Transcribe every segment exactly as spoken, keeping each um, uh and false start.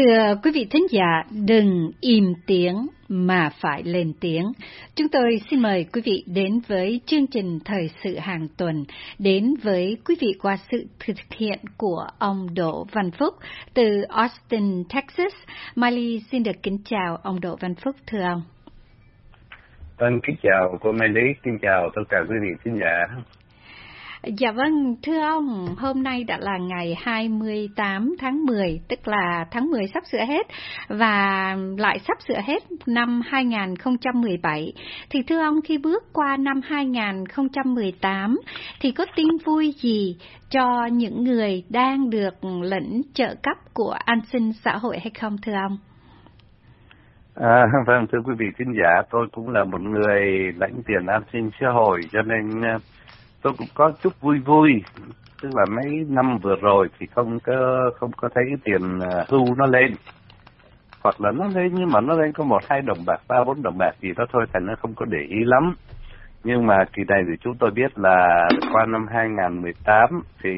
Thưa quý vị thính giả, đừng im tiếng mà phải lên tiếng. Chúng tôi xin mời quý vị đến với chương trình Thời sự hàng tuần, đến với quý vị qua sự thực hiện của ông Đỗ Văn Phúc từ Austin, Texas. Miley xin được kính chào ông Đỗ Văn Phúc, thưa ông. Vâng, kính chào cô Mai Lý, kính chào tất cả quý vị khán giả. Dạ vâng, thưa ông, hôm nay đã là ngày hai mươi tám tháng mười, tức là tháng mười sắp sửa hết, và lại sắp sửa hết năm hai nghìn không trăm mười bảy. Thì thưa ông, khi bước qua năm hai nghìn không trăm mười tám, thì có tin vui gì cho những người đang được lãnh trợ cấp của an sinh xã hội hay không, thưa ông? À, vâng, thưa quý vị khán giả, tôi cũng là một người lãnh tiền an sinh xã hội, cho nên tôi cũng có chút vui vui. Tức là mấy năm vừa rồi thì không có không có thấy cái tiền hưu nó lên, hoặc là nó lên nhưng mà nó lên có một hai đồng bạc, ba bốn đồng bạc gì đó thôi, thành nó không có để ý lắm. Nhưng mà kỳ này thì chúng tôi biết là qua năm hai nghìn không trăm mười tám thì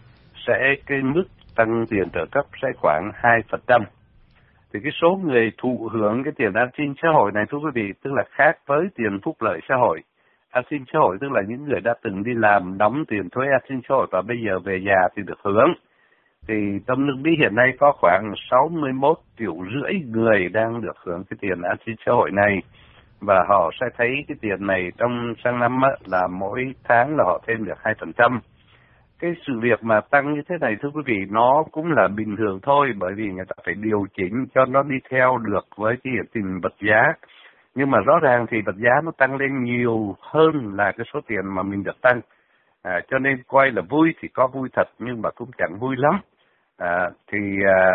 sẽ cái mức tăng tiền trợ cấp sẽ khoảng hai phần trăm. Thì cái số người thụ hưởng cái tiền an sinh xã hội này, thưa quý vị, tức là khác với tiền phúc lợi xã hội. An sinh xã hội tức là những người đã từng đi làm, đóng tiền thuế an sinh xã hội và bây giờ về già thì được hưởng. Thì trong nước Mỹ hiện nay có khoảng sáu mươi mốt triệu rưỡi người đang được hưởng cái tiền an sinh xã hội này. Và họ sẽ thấy cái tiền này trong sang năm á, là mỗi tháng là họ thêm được hai phần trăm. Cái sự việc mà tăng như thế này, thưa quý vị, nó cũng là bình thường thôi, bởi vì người ta phải điều chỉnh cho nó đi theo được với cái hiện tình vật giá. Nhưng mà rõ ràng thì vật giá nó tăng lên nhiều hơn là cái số tiền mà mình được tăng. À, cho nên coi là vui thì có vui thật, nhưng mà cũng chẳng vui lắm. À, thì à,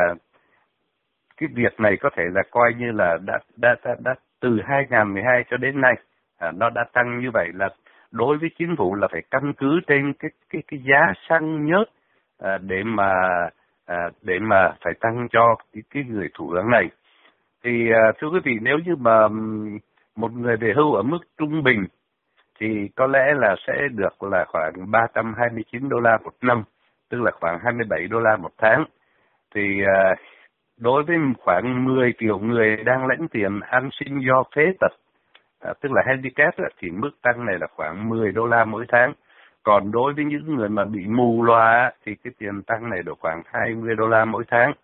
cái việc này có thể là coi như là đã, đã, đã, đã từ hai nghìn không trăm mười hai cho đến nay, à, nó đã tăng như vậy là đối với chính phủ là phải căn cứ trên cái cái cái giá xăng nhớt à, để mà à, để mà phải tăng cho cái, cái người thụ hưởng này. Thì à, thưa quý vị, nếu như mà một người về hưu ở mức trung bình thì có lẽ là sẽ được là khoảng ba trăm hai mươi chín đô la một năm, tức là khoảng hai mươi bảy đô la một tháng. Thì à, đối với khoảng mười triệu người đang lãnh tiền an sinh do phế tật, à, tức là handicap á, thì mức tăng này là khoảng mười đô la mỗi tháng. Còn đối với những người mà bị mù loà thì cái tiền tăng này được khoảng hai mươi đô la mỗi tháng.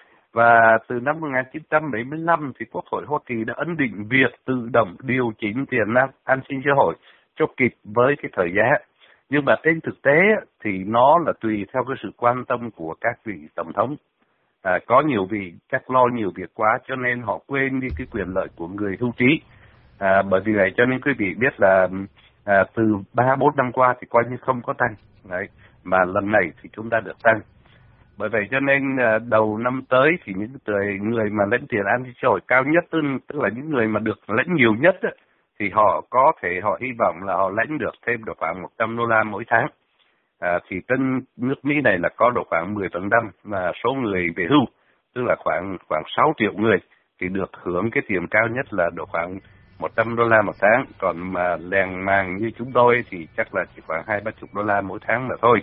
Và từ năm một nghìn chín trăm bảy mươi lăm thì Quốc hội Hoa Kỳ đã ấn định việc tự động điều chỉnh tiền an sinh xã hội cho kịp với cái thời giá. Nhưng mà trên thực tế thì nó là tùy theo cái sự quan tâm của các vị tổng thống. À, có nhiều vị chắc lo nhiều việc quá cho nên họ quên đi cái quyền lợi của người hưu trí. À, bởi vì vậy cho nên quý vị biết là à, từ ba bốn năm qua thì coi như không có tăng. Đấy. Mà lần này thì chúng ta được tăng. Bởi vậy cho nên à, đầu năm tới thì những người, người mà lãnh tiền an sinh xã hội cao nhất, tức, tức là những người mà được lãnh nhiều nhất á, thì họ có thể họ hy vọng là họ lãnh được thêm được khoảng một trăm đô la mỗi tháng. À, thì trên nước Mỹ này là có độ khoảng mười phần trăm là số người về hưu, tức là khoảng khoảng sáu triệu người thì được hưởng cái tiền cao nhất là độ khoảng một trăm đô la một tháng. Còn mà lèng màng như chúng tôi thì chắc là chỉ khoảng hai ba chục đô la mỗi tháng mà thôi.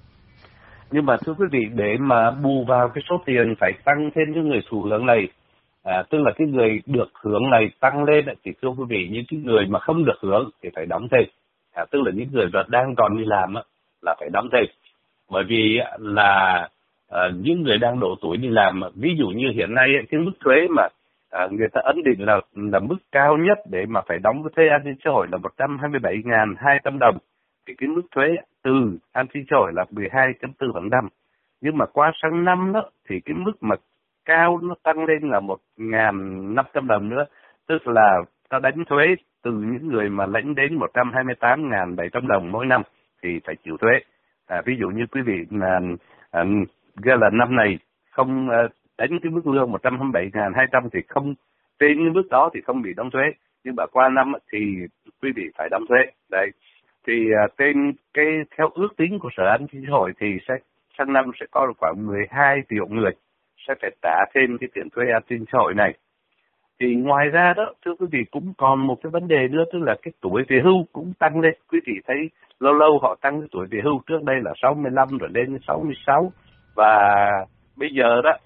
Nhưng mà thưa quý vị, để mà bù vào cái số tiền phải tăng thêm cái người thụ hưởng này, à, tức là cái người được hưởng này tăng lên thì thưa quý vị, những cái người mà không được hưởng thì phải đóng thêm. À, tức là những người mà đang còn đi làm á, là phải đóng thêm. Bởi vì là à, những người đang độ tuổi đi làm, ví dụ như hiện nay cái mức thuế mà à, người ta ấn định là là mức cao nhất để mà phải đóng cái thuế an sinh xã hội là một trăm hai mươi bảy nghìn hai trăm đồng. Thì cái mức thuế từ an sinh xã hội là mười hai phẩy bốn phần trăm. Nhưng mà qua sang năm đó thì cái mức mà cao nó tăng lên là một nghìn năm trăm đồng nữa. Tức là ta đánh thuế từ những người mà lãnh đến một trăm hai mươi tám nghìn bảy trăm đồng mỗi năm thì phải chịu thuế. À, ví dụ như quý vị là à, gọi là năm này không à, đánh cái mức lương một trăm hai mươi bảy nghìn hai trăm thì không, trên cái mức đó thì không bị đóng thuế. Nhưng mà qua năm thì quý vị phải đóng thuế. Đấy. Thì à, trên cái theo ước tính của Sở An sinh xã hội thì sẽ sang năm sẽ có khoảng mười hai triệu người sẽ phải trả thêm cái tiền thuế an sinh xã hội này. Thì ngoài ra đó, thưa quý vị, cũng còn một cái vấn đề nữa, tức là cái tuổi về hưu cũng tăng lên. Quý vị thấy lâu lâu họ tăng cái tuổi về hưu, trước đây là sáu mươi lăm rồi lên sáu mươi sáu. Và bây giờ đó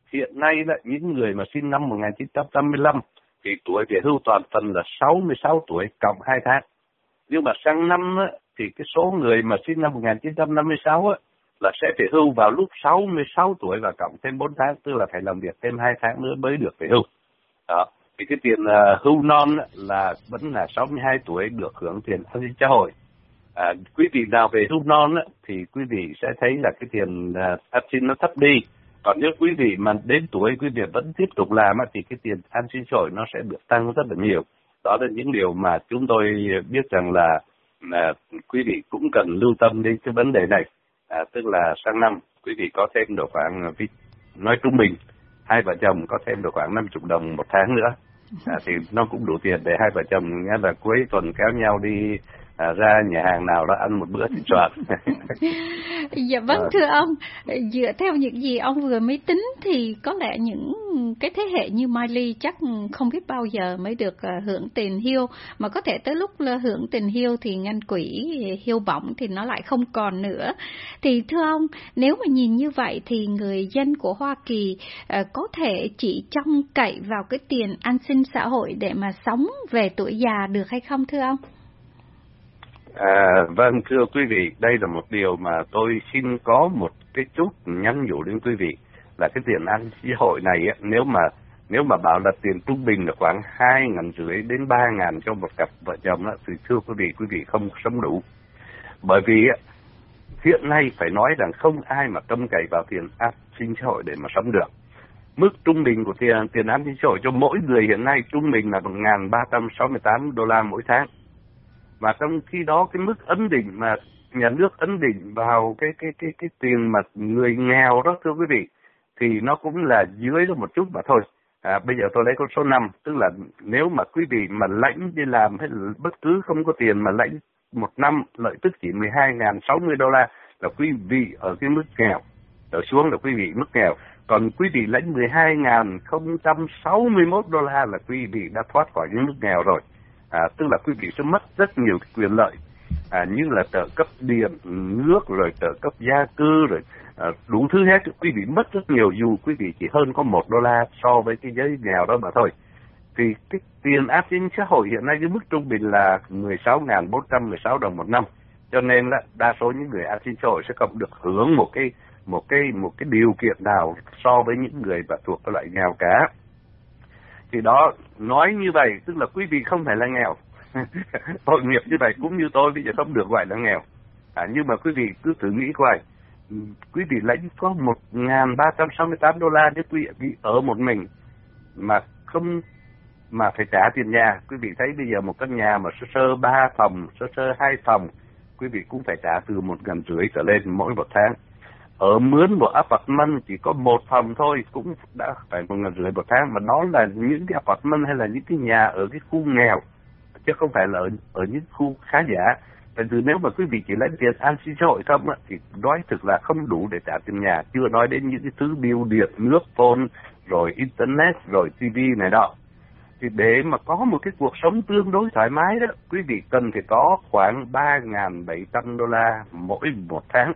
hiện nay là những người mà sinh năm một nghìn chín trăm tám mươi lăm thì tuổi về hưu toàn phần là sáu mươi sáu tuổi cộng hai tháng. Nhưng mà sang năm á, thì cái số người mà sinh năm một nghìn chín trăm năm mươi sáu á, là sẽ về hưu vào lúc sáu mươi sáu tuổi và cộng thêm bốn tháng, tức là phải làm việc thêm hai tháng nữa mới được về hưu. Đó. Thì cái tiền uh, hưu non á, là vẫn là sáu mươi hai tuổi được hưởng tiền an sinh xã hội. À, quý vị nào về hưu non á, thì quý vị sẽ thấy là cái tiền uh, an sinh nó thấp đi. Còn nếu quý vị mà đến tuổi quý vị vẫn tiếp tục làm á, thì cái tiền an sinh xã hội nó sẽ được tăng rất là nhiều. Đó là những điều mà chúng tôi biết rằng là à, quý vị cũng cần lưu tâm đến cái vấn đề này. À, tức là sang năm quý vị có thêm độ khoảng, nói trung bình hai vợ chồng có thêm độ khoảng năm mươi đồng một tháng nữa, à, thì nó cũng đủ tiền để hai vợ chồng nghe là cuối tuần kéo nhau đi à, ra nhà hàng nào đó ăn một bữa thịt soạn. Dạ vâng, thưa ông, dựa theo những gì ông vừa mới tính thì có lẽ những cái thế hệ như Miley chắc không biết bao giờ mới được hưởng tiền hưu, mà có thể tới lúc hưởng tiền hưu thì ngân quỹ hưu bổng thì nó lại không còn nữa. Thì thưa ông, nếu mà nhìn như vậy thì người dân của Hoa Kỳ uh, có thể chỉ trông cậy vào cái tiền an sinh xã hội để mà sống về tuổi già được hay không thưa ông? À, vâng, thưa quý vị, đây là một điều mà tôi xin có một cái chút nhắn nhủ đến quý vị là cái tiền an sinh xã hội này á, nếu mà nếu mà bảo là tiền trung bình là khoảng hai ngàn rưỡi đến ba ngàn cho một cặp vợ chồng á, thì thưa quý vị, quý vị không sống đủ. Bởi vì á, hiện nay phải nói rằng không ai mà trông cậy vào tiền an sinh xã hội để mà sống được. Mức trung bình của tiền tiền an sinh xã hội cho mỗi người hiện nay trung bình là một nghìn ba trăm sáu mươi tám đô la mỗi tháng. Và trong khi đó cái mức ấn định mà nhà nước ấn định vào cái cái cái cái tiền mà người nghèo đó thưa quý vị, thì nó cũng là dưới đó một chút mà thôi. À, bây giờ tôi lấy con số năm, tức là nếu mà quý vị mà lãnh đi làm hay là bất cứ không có tiền mà lãnh một năm lợi tức chỉ mười hai nghìn sáu mươi đô la là quý vị ở cái mức nghèo, trở xuống là quý vị mức nghèo. Còn quý vị lãnh mười hai nghìn không trăm sáu mươi mốt đô la là quý vị đã thoát khỏi những mức nghèo rồi. À, tức là quý vị sẽ mất rất nhiều quyền lợi, à, như là trợ cấp điện, nước, rồi trợ cấp gia cư, rồi à, đủ thứ hết. Quý vị mất rất nhiều dù quý vị chỉ hơn có một đô la so với cái giới nghèo đó mà thôi. Thì cái tiền an sinh xã hội hiện nay cái mức trung bình là mười sáu nghìn bốn trăm mười sáu đồng một năm. Cho nên là đa số những người an sinh xã hội sẽ không được hưởng một cái một cái một cái điều kiện nào so với những người mà thuộc cái loại nghèo cả. Thì đó, nói như vậy tức là quý vị không phải là nghèo. Tội nghiệp như vậy cũng như tôi bây giờ không được gọi là nghèo. À, nhưng mà quý vị cứ thử nghĩ coi, quý vị lãnh có một nghìn ba trăm sáu mươi tám đô la nếu quý vị ở một mình mà không mà phải trả tiền nhà. Quý vị thấy bây giờ một căn nhà mà sơ sơ ba phòng, sơ sơ hai phòng, quý vị cũng phải trả từ một ngàn rưỡi trở lên mỗi một tháng. Ở mướn một apartment chỉ có một phòng thôi cũng đã phải một ngàn rưỡi một tháng, mà đó là những cái apartment hay là những cái nhà ở cái khu nghèo, chứ không phải là ở, ở những khu khá giả. Tại vì nếu mà quý vị chỉ lấy tiền an sinh xã hội không á, thì nói thực là không đủ để trả tiền nhà, chưa nói đến những cái thứ bill điện, nước, phone, rồi internet, rồi tivi này đó. Thì để mà có một cái cuộc sống tương đối thoải mái đó, quý vị cần phải có khoảng ba nghìn bảy trăm đô la mỗi một tháng.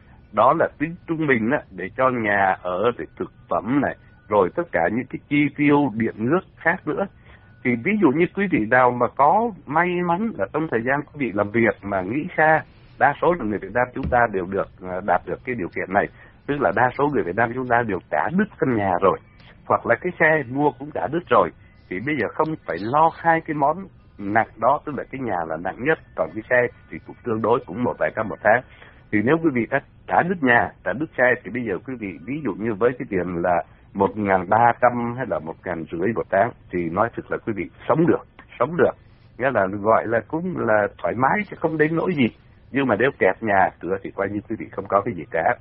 Đó là tính trung bình á, để cho nhà ở, để thực phẩm này, rồi tất cả những cái chi tiêu điện nước khác nữa. Thì ví dụ như quý vị nào mà có may mắn là trong thời gian quý vị làm việc mà nghĩ xa, đa số là người Việt Nam chúng ta đều được đạt được cái điều kiện này. Tức là đa số người Việt Nam chúng ta đều trả đứt căn nhà rồi, hoặc là cái xe mua cũng trả đứt rồi. Thì bây giờ không phải lo hai cái món nặng đó, tức là cái nhà là nặng nhất, còn cái xe thì cũng tương đối cũng một vài trăm một tháng. Thì nếu quý vị đã trả đứt nhà, trả đứt xe thì bây giờ quý vị ví dụ như với cái tiền là một nghìn ba trăm hay là một nghìn rưỡi một tháng thì nói thực là quý vị sống được, sống được. Nghĩa là gọi là cũng là thoải mái chứ không đến nỗi gì. Nhưng mà nếu kẹt nhà cửa thì coi như quý vị không có cái gì cả.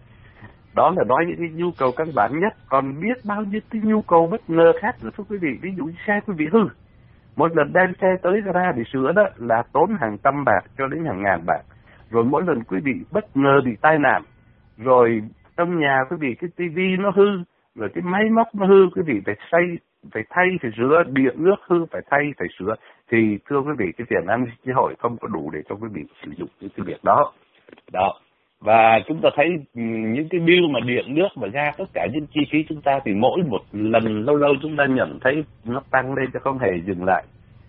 Đó là nói những cái nhu cầu căn bản nhất. Còn biết bao nhiêu cái nhu cầu bất ngờ khác nữa thưa quý vị. Ví dụ như xe quý vị hư, một lần đem xe tới ra để sửa đó là tốn hàng trăm bạc cho đến hàng ngàn bạc. Rồi mỗi lần quý vị bất ngờ bị tai nạn, rồi trong nhà quý vị cái tivi nó hư, rồi cái máy móc nó hư, quý vị phải xây, phải thay, phải sửa, điện nước hư phải thay, phải sửa, thì thưa quý vị cái tiền an sinh xã hội không có đủ để cho quý vị sử dụng những cái việc đó. Đó. Và chúng ta thấy những cái bill mà điện nước và ga, tất cả những chi phí chúng ta thì mỗi một lần lâu lâu chúng ta nhận thấy nó tăng lên chứ không hề dừng lại.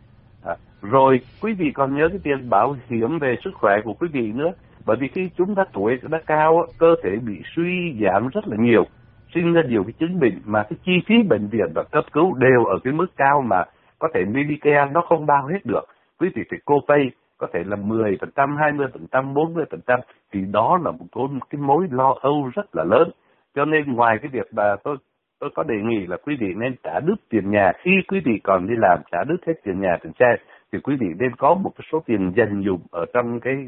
À, rồi quý vị còn nhớ cái tiền bảo hiểm về sức khỏe của quý vị nữa. Bởi vì khi chúng ta tuổi đã cao, cơ thể bị suy giảm rất là nhiều, sinh ra nhiều cái chứng bệnh mà cái chi phí bệnh viện và cấp cứu đều ở cái mức cao mà có thể Medicare nó không bao hết được. Quý vị phải copay, có thể là mười phần trăm, hai mươi phần trăm, bốn mươi phần trăm, thì đó là một cái mối lo âu rất là lớn. Cho nên ngoài cái việc mà tôi tôi có đề nghị là quý vị nên trả đứt tiền nhà khi quý vị còn đi làm, trả đứt hết tiền nhà, tiền xe, thì quý vị nên có một cái số tiền dành dụm ở trong cái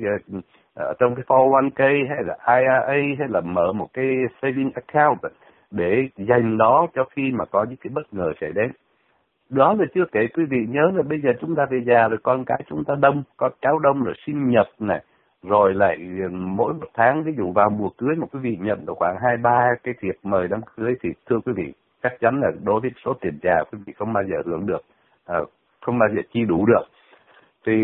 ở trong cái four oh one k hay là I R A, hay là mở một cái saving account để dành đó cho khi mà có những cái bất ngờ xảy đến. Đó là chưa kể quý vị nhớ là bây giờ chúng ta về già rồi, con cái chúng ta đông, con cháu đông, rồi sinh nhật này, rồi lại mỗi một tháng ví dụ vào mùa cưới mà quý vị nhận được khoảng hai ba cái thiệp mời đám cưới, thì thưa quý vị, chắc chắn là đối với số tiền già quý vị không bao giờ hưởng được, à, không bao giờ chi đủ được. Thì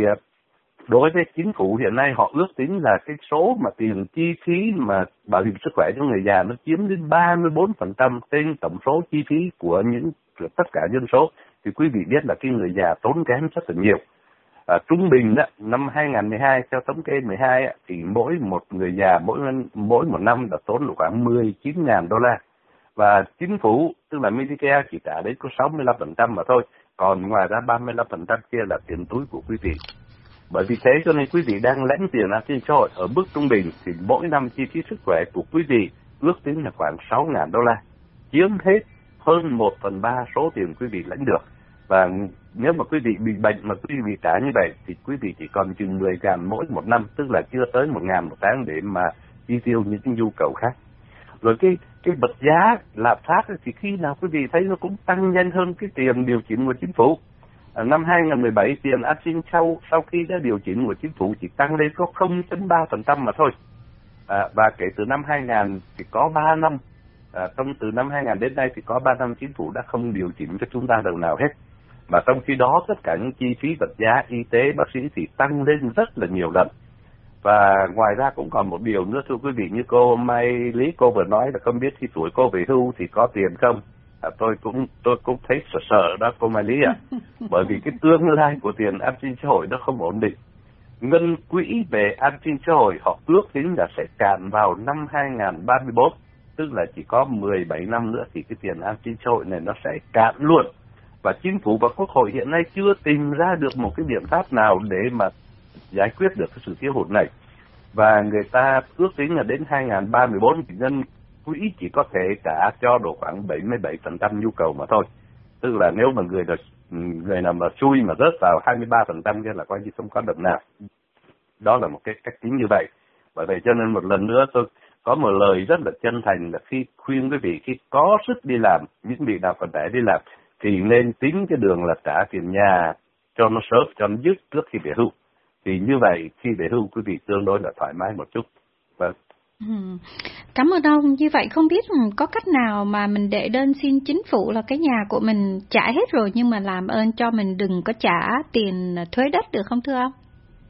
đối với chính phủ hiện nay họ ước tính là cái số mà tiền chi phí mà bảo hiểm sức khỏe cho người già nó chiếm đến ba mươi bốn phần trăm trên tổng số chi phí của những tất cả dân số. Thì quý vị biết là cái người già tốn kém rất là nhiều. À, trung bình đó, năm hai không một hai theo thống kê mười hai thì mỗi một người già mỗi mỗi một năm đã tốn được khoảng mười chín nghìn đô la. Và chính phủ tức là Medicare chỉ trả đến có sáu mươi lăm phần trăm mà thôi. Còn ngoài ra ba mươi lăm phần trăm kia là tiền túi của quý vị. Bởi vì thế cho nên quý vị đang lãnh tiền an sinh xã hội ở mức trung bình thì mỗi năm chi phí sức khỏe của quý vị ước tính là khoảng sáu nghìn đô la, chiếm hết hơn một phần ba số tiền quý vị lãnh được. Và nếu mà quý vị bị bệnh mà quý vị trả như vậy thì quý vị chỉ còn chừng mười nghìn mỗi một năm, tức là chưa tới một nghìn một tháng để mà chi tiêu những cái nhu cầu khác. Rồi cái cái bật giá lạm phát thì khi nào quý vị thấy nó cũng tăng nhanh hơn cái tiền điều chỉnh của chính phủ. À, năm hai không một bảy tiền an sinh sau sau khi đã điều chỉnh của chính phủ chỉ tăng lên có không phẩy ba phần trăm mà thôi. À, và kể từ năm hai không thì có ba năm, à, trong từ năm hai không đến nay thì có ba năm chính phủ đã không điều chỉnh cho chúng ta đồng nào hết. Mà trong khi đó tất cả những chi phí vật giá, y tế, bác sĩ thì tăng lên rất là nhiều lần. Và ngoài ra cũng còn một điều nữa thưa quý vị, như cô Mai Lý cô vừa nói là không biết khi tuổi cô về hưu thì có tiền không. À, tôi cũng tôi cũng thấy sợ sợ đó cô Mai Lý ạ. À. Bởi vì cái tương lai của tiền an sinh xã hội nó không ổn định. Ngân quỹ về an sinh xã hội họ ước tính là sẽ cạn vào năm hai không ba tư, tức là chỉ có mười bảy năm nữa thì cái tiền an sinh xã hội này nó sẽ cạn luôn. Và chính phủ và quốc hội hiện nay chưa tìm ra được một cái biện pháp nào để mà giải quyết được cái sự thiếu hụt này. Và người ta ước tính là đến hai không ba tư thì ngân quỹ chỉ có thể trả cho độ khoảng bảy mươi bảy phần trăm nhu cầu mà thôi. Tức là nếu mà người người nào mà xui mà rớt vào hai mươi ba phần trăm kia là coi như không có đồng nào. Đó là một cái cách tính như vậy. Bởi vậy cho nên một lần nữa tôi có một lời rất là chân thành là khi khuyên quý vị khi có sức đi làm, những vị nào còn trẻ đi làm thì nên tính cái đường là trả tiền nhà cho nó sớm, cho nó dứt trước khi về hưu. Thì như vậy khi về hưu quý vị tương đối là thoải mái một chút. Vâng. Ừ. Cảm ơn ông. Như vậy không biết có cách nào mà mình đệ đơn xin chính phủ là cái nhà của mình trả hết rồi nhưng mà làm ơn cho mình đừng có trả tiền thuế đất được không thưa ông?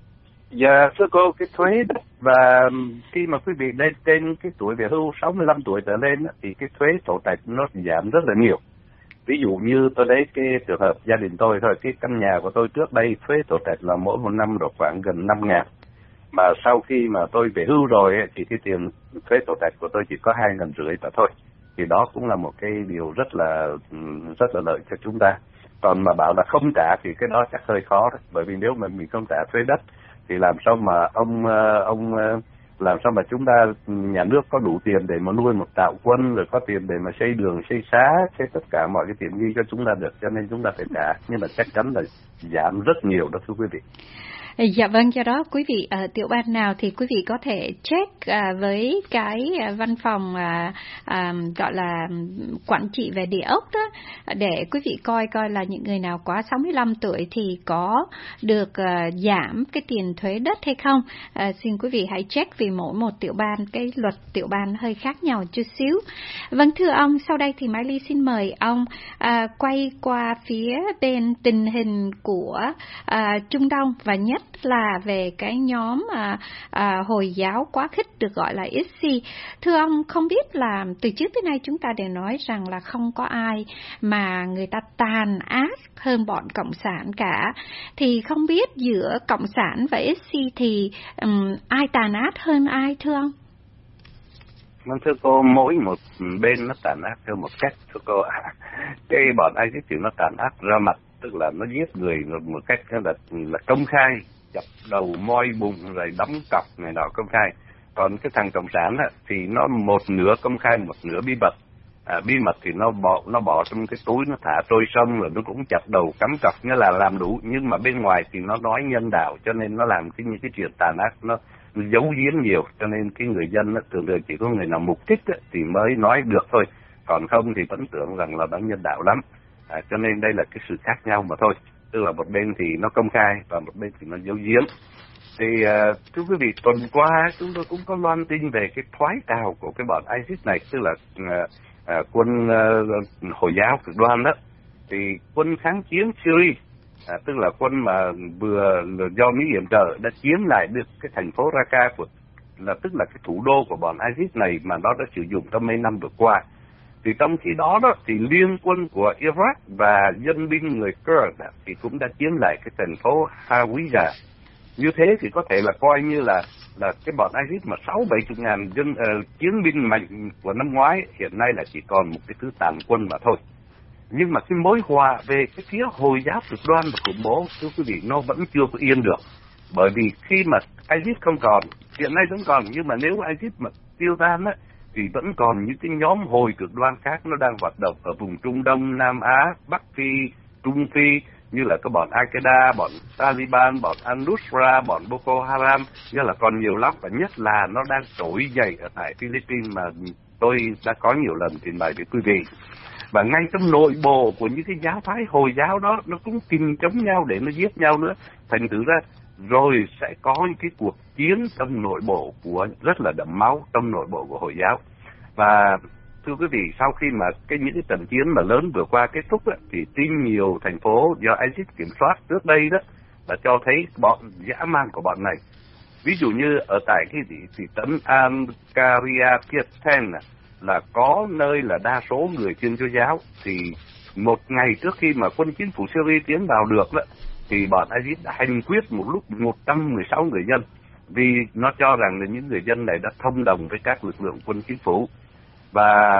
Dạ thưa cô, cái thuế đất và khi mà quý vị lên trên cái tuổi về hưu sáu mươi lăm tuổi trở lên thì cái thuế sổ trạch nó giảm rất là nhiều. Ví dụ như tôi lấy cái trường hợp gia đình tôi thôi, cái căn nhà của tôi trước đây thuế sổ trạch là mỗi một năm độ khoảng gần năm ngàn. Mà sau khi mà tôi về hưu rồi thì cái tiền thuế sổ trạch của tôi chỉ có hai ngàn rưỡi mà thôi. Thì đó cũng là một cái điều rất là rất là lợi cho chúng ta. Còn mà bảo là không trả thì cái đó chắc hơi khó đấy. Bởi vì nếu mà mình không trả thuế đất thì làm sao mà ông ông làm sao mà chúng ta nhà nước có đủ tiền để mà nuôi một đạo quân, rồi có tiền để mà xây đường, xây xá, xây tất cả mọi cái tiện nghi cho chúng ta được, cho nên chúng ta phải trả, nhưng mà chắc chắn là giảm rất nhiều đó thưa quý vị. Dạ vâng, do đó quý vị ở tiểu ban nào thì quý vị có thể check à, với cái à, văn phòng à, à, gọi là quản trị về địa ốc đó, để quý vị coi coi là những người nào quá sáu mươi lăm tuổi thì có được à, giảm cái tiền thuế đất hay không. À, xin quý vị hãy check vì mỗi một tiểu ban cái luật tiểu ban hơi khác nhau chút xíu. Vâng thưa ông, sau đây thì Mai Ly xin mời ông à, quay qua phía bên tình hình của à, Trung Đông và nhất là về cái nhóm à, à, Hồi giáo quá khích được gọi là i ét i. Thưa ông, không biết là từ trước tới nay chúng ta đều nói rằng là không có ai mà người ta tàn ác hơn bọn Cộng sản cả. Thì không biết giữa Cộng sản và i ét i thì um, ai tàn ác hơn ai thưa ông? Vâng, thưa cô, mỗi một bên nó tàn ác theo một cách, thưa cô ạ. Cái bọn ISIS thì nó tàn ác ra mặt, tức là nó giết người một cách là, là công khai, chặt đầu, moi bụng, rồi đóng cọc này nọ công khai. Còn cái thằng Cộng sản á, thì nó một nửa công khai, một nửa bí mật. À, bí mật thì nó bỏ nó bỏ trong cái túi, nó thả trôi sông, rồi nó cũng chặt đầu, cắm cọc, nghĩa là làm đủ. Nhưng mà bên ngoài thì nó nói nhân đạo, cho nên nó làm cái những cái chuyện tàn ác, nó giấu giếm nhiều, cho nên cái người dân á, thường thường chỉ có người nào mục đích á, thì mới nói được thôi, còn không thì vẫn tưởng rằng là nó nhân đạo lắm. À, cho nên đây là cái sự khác nhau mà thôi, tức là một bên thì nó công khai và một bên thì nó giấu giếm. Thì uh, thưa quý vị, tuần qua chúng tôi cũng có loan tin về cái thoái trào của cái bọn ISIS này, tức là uh, uh, quân uh, Hồi giáo cực đoan đó. Thì quân kháng chiến Syria, à, tức là quân mà vừa do Mỹ yểm trợ đã chiếm lại được cái thành phố Raqqa của, là tức là cái thủ đô của bọn ISIS này mà nó đã sử dụng trong mấy năm vừa qua. Thì trong khi đó đó thì liên quân của Iraq và dân binh người Kurd thì cũng đã chiếm lại cái thành phố Hawija. Như thế thì có thể là coi như là là cái bọn ISIS mà sáu bảy chục ngàn dân uh, chiến binh mạnh của năm ngoái hiện nay là chỉ còn một cái thứ tàn quân mà thôi. Nhưng mà cái mối hòa về cái phía Hồi giáo cực đoan và khủng bố, thưa quý vị, nó vẫn chưa có yên được. Bởi vì khi mà ISIS không còn, hiện nay vẫn còn, nhưng mà nếu ISIS mà tiêu tan á, thì vẫn còn những cái nhóm hồi cực đoan khác nó đang hoạt động ở vùng Trung Đông, Nam Á, Bắc Phi, Trung Phi, như là các bọn Al-Qaeda, bọn Taliban, bọn Al-Nusra, bọn Boko Haram, như là còn nhiều lắm, và nhất là nó đang trỗi dậy ở tại Philippines mà tôi đã có nhiều lần trình bày với quý vị. Và ngay trong nội bộ của những cái giáo phái Hồi giáo đó, nó cũng kình chống nhau để nó giết nhau nữa. Thành thử ra rồi sẽ có những cái cuộc chiến trong nội bộ của rất là đẫm máu trong nội bộ của Hồi giáo. Và thưa quý vị, sau khi mà cái những cái trận chiến mà lớn vừa qua kết thúc đó, thì tin nhiều thành phố do ISIS kiểm soát trước đây đó là cho thấy bọn dã man của bọn này. Ví dụ như ở tại cái thị, thị trấn Ankaria Kieten là có nơi là đa số người Thiên Chúa giáo, thì một ngày trước khi mà quân chính phủ Syria tiến vào được đó, thì bọn ISIS đã hành quyết một lúc một trăm mười sáu người dân, vì nó cho rằng là những người dân này đã thông đồng với các lực lượng quân chính phủ. Và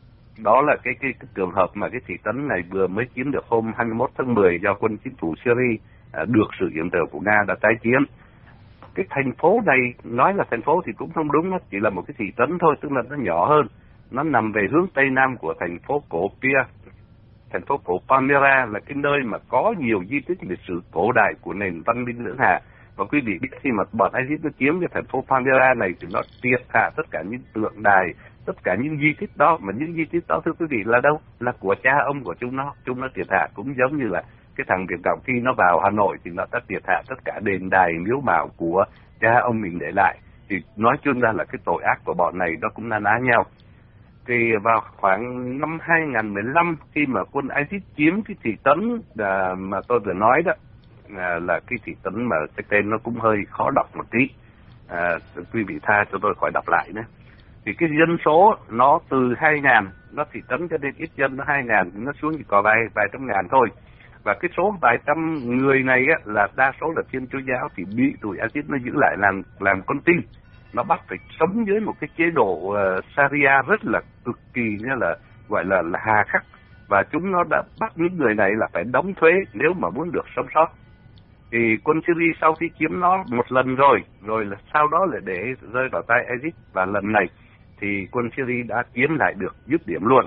đó là cái, cái, cái trường hợp mà cái thị trấn này vừa mới chiếm được hôm hai mươi mốt tháng mười do quân chính phủ Syria à, được sự yểm trợ của Nga đã tái chiếm. Cái thành phố này, nói là thành phố thì cũng không đúng, nó chỉ là một cái thị trấn thôi, tức là nó nhỏ hơn. Nó nằm về hướng tây nam của thành phố cổ Pia. Thành phố cổ Palmyra là cái nơi mà có nhiều di tích lịch sử cổ đại của nền văn minh lưỡng hà. Và quý vị biết khi mà bọn ISIS nó chiếm cái thành phố Palmyra này thì nó triệt hạ tất cả những tượng đài, tất cả những di tích đó. Mà những di tích đó, thưa quý vị, là đâu? Là của cha ông của chúng nó. Chúng nó triệt hạ cũng giống như là cái thằng Việt Cộng khi nó vào Hà Nội thì nó đã triệt hạ tất cả đền đài miếu mạo của cha ông mình để lại. Thì nói chung ra là cái tội ác của bọn này nó cũng na ná nhau. Thì vào khoảng năm hai nghìn không trăm mười lăm khi mà quân ISIS chiếm cái thị trấn à, mà tôi vừa nói đó, à, là cái thị trấn mà cái tên nó cũng hơi khó đọc một tí, à, quý vị tha cho tôi khỏi đọc lại nữa. Thì cái dân số nó từ hai nghìn, nó thị trấn cho nên ít dân nó hai nghìn, nó xuống chỉ có vài vài trăm ngàn thôi. Và cái số vài trăm người này á, là đa số là Thiên Chúa giáo, thì bị tụi ISIS nó giữ lại làm làm con tin. Nó bắt phải sống dưới một cái chế độ uh, Sharia rất là cực kỳ như là gọi là, là hà khắc, và chúng nó đã bắt những người này là phải đóng thuế nếu mà muốn được sống sót. Thì quân Syria sau khi chiếm nó một lần rồi, rồi là sau đó là để rơi vào tay ISIS, và lần này thì quân Syria đã chiếm lại được dứt điểm luôn.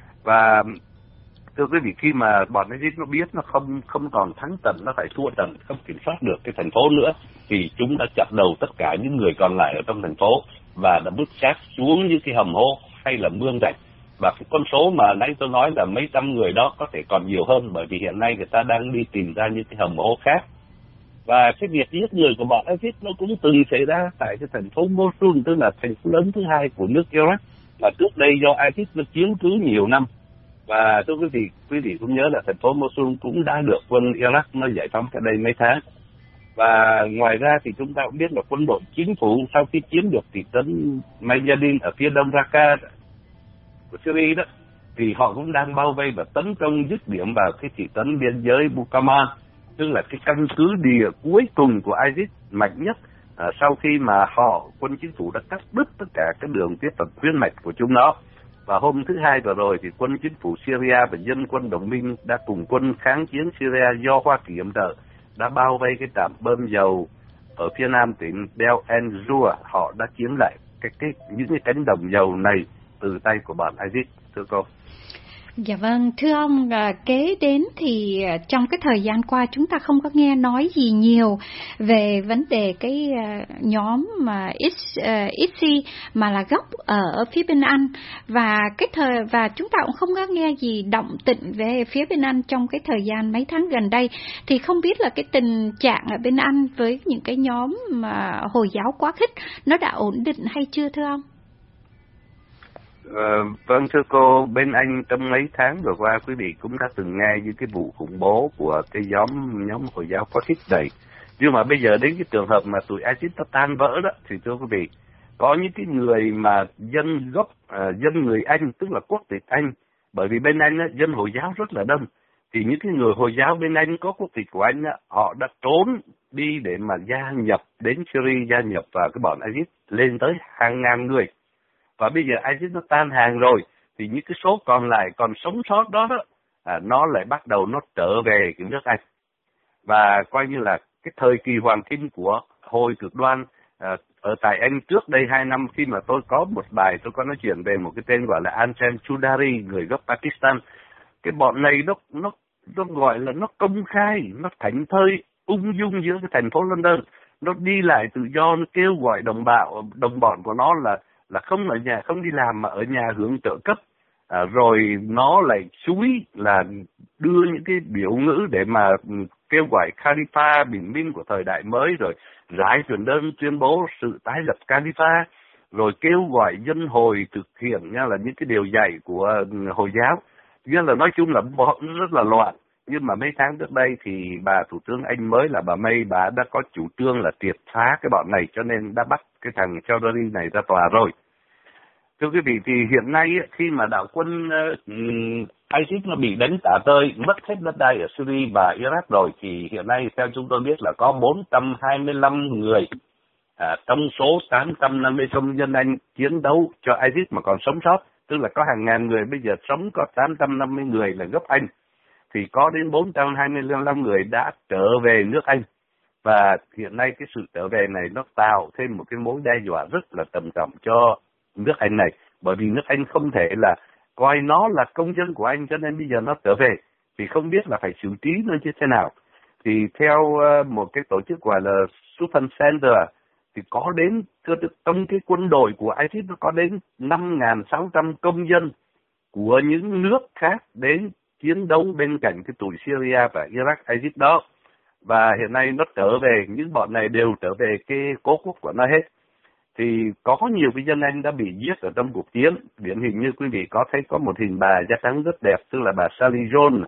Và thưa quý vị, khi mà bọn ISIS nó biết nó không không còn thắng trận, nó phải thua trận, không kiểm soát được cái thành phố nữa, thì chúng đã chặt đầu tất cả những người còn lại ở trong thành phố và đã vứt xác xuống như cái hầm hố hay là mương rạch. Và cái con số mà nãy tôi nói là mấy trăm người đó có thể còn nhiều hơn, bởi vì hiện nay người ta đang đi tìm ra những cái hầm hố khác. Và cái việc giết người của bọn ISIS nó cũng từng xảy ra tại cái thành phố Mosul, tức là thành phố lớn thứ hai của nước Iraq, mà trước đây do ISIS nó chiếm cứ nhiều năm. Và thưa quý vị, quý vị cũng nhớ là thành phố Mosul cũng đã được quân Iraq nó giải phóng cách đây mấy tháng. Và ngoài ra thì chúng ta cũng biết là quân đội chính phủ sau khi chiếm được thị trấn Mayadin ở phía đông Raqqa của Syria đó, thì họ cũng đang bao vây và tấn công dứt điểm vào cái thị trấn biên giới Bukama, tức là cái căn cứ địa cuối cùng của ISIS mạnh nhất. À, sau khi mà họ quân chính phủ đã cắt đứt tất cả các đường tiếp cận huyết mạch của chúng nó. Và hôm thứ Hai vừa rồi thì quân chính phủ Syria và dân quân đồng minh đã cùng quân kháng chiến Syria do Hoa Kỳ yểm trợ đã bao vây cái trạm bơm dầu ở phía nam tỉnh Deir ez-Zor. Họ đã chiếm lại cái, cái những cái cánh đồng dầu này từ tay của bọn ISIS, thưa cô. Dạ vâng, thưa ông, kế đến thì trong cái thời gian qua chúng ta không có nghe nói gì nhiều về vấn đề cái nhóm mà i ét xê mà là gốc ở phía bên Anh, và cái thời và chúng ta cũng không có nghe gì động tĩnh về phía bên Anh trong cái thời gian mấy tháng gần đây. Thì không biết là cái tình trạng ở bên Anh với những cái nhóm mà Hồi giáo quá khích nó đã ổn định hay chưa, thưa ông? Ờ, vâng thưa cô, bên Anh trong mấy tháng vừa qua quý vị cũng đã từng nghe những cái vụ khủng bố của cái nhóm nhóm Hồi giáo quá khích này. Nhưng mà bây giờ đến cái trường hợp mà tụi ISIS nó tan vỡ đó thì thưa quý vị, có những cái người mà dân gốc uh, dân người Anh, tức là quốc tịch Anh, bởi vì bên Anh á, dân Hồi giáo rất là đông, thì những cái người Hồi giáo bên Anh có quốc tịch của Anh á, họ đã trốn đi để mà gia nhập đến Syria, gia nhập vào cái bọn ISIS lên tới hàng ngàn người. Và bây giờ ISIS nó tan hàng rồi thì những cái số còn lại còn sống sót đó, đó à, nó lại bắt đầu nó trở về cái nước Anh. Và coi như là cái thời kỳ hoàng kim của Hồi cực đoan à, ở tại Anh trước đây hai năm, khi mà tôi có một bài tôi có nói chuyện về một cái tên gọi là Ansem Choudary, người gốc Pakistan. Cái bọn này nó nó nó gọi là nó công khai, nó thảnh thơi ung dung giữa cái thành phố London, nó đi lại tự do, nó kêu gọi đồng bào đồng bọn của nó là là không ở nhà, không đi làm mà ở nhà hưởng trợ cấp, à, rồi nó lại xúi là đưa những cái biểu ngữ để mà kêu gọi Khalifa bình minh của thời đại mới, rồi rải truyền đơn tuyên bố sự tái lập Khalifa, rồi kêu gọi dân Hồi thực hiện nha là những cái điều dạy của Hồi giáo. Nghĩa là nói chung là rất là loạn. Nhưng mà mấy tháng trước đây thì bà Thủ tướng Anh mới là bà May, bà đã có chủ trương là triệt phá cái bọn này, cho nên đã bắt cái thằng Choudary này ra tòa rồi. Thưa quý vị, thì hiện nay khi mà đạo quân uh, ISIS nó bị đánh tả tơi, mất hết đất đai ở Syria và Iraq rồi, thì hiện nay theo chúng tôi biết là có bốn trăm hai mươi lăm người à, trong số tám trăm năm mươi công dân Anh chiến đấu cho ISIS mà còn sống sót, tức là có hàng ngàn người bây giờ sống, có tám trăm năm mươi người là gốc Anh, thì có đến bốn trăm hai mươi lăm người đã trở về nước Anh. Và hiện nay cái sự trở về này nó tạo thêm một cái mối đe dọa rất là trầm trọng cho nước Anh này, bởi vì nước Anh không thể là coi nó là công dân của Anh, cho nên bây giờ nó trở về thì không biết là phải xử trí nó như thế nào. Thì theo uh, một cái tổ chức gọi là Sultan Center thì có đến trong cái quân đội của ISIS nó có đến năm nghìn sáu trăm công dân của những nước khác đến chiến đấu bên cạnh cái tụi Syria và Iraq ISIS đó. Và hiện nay nó trở về, những bọn này đều trở về cái cố quốc của nó hết. Thì có nhiều cái dân Anh đã bị giết ở trong cuộc chiến. Điển hình như quý vị có thấy có một hình bà da trắng rất đẹp, tức là bà Sally Jones,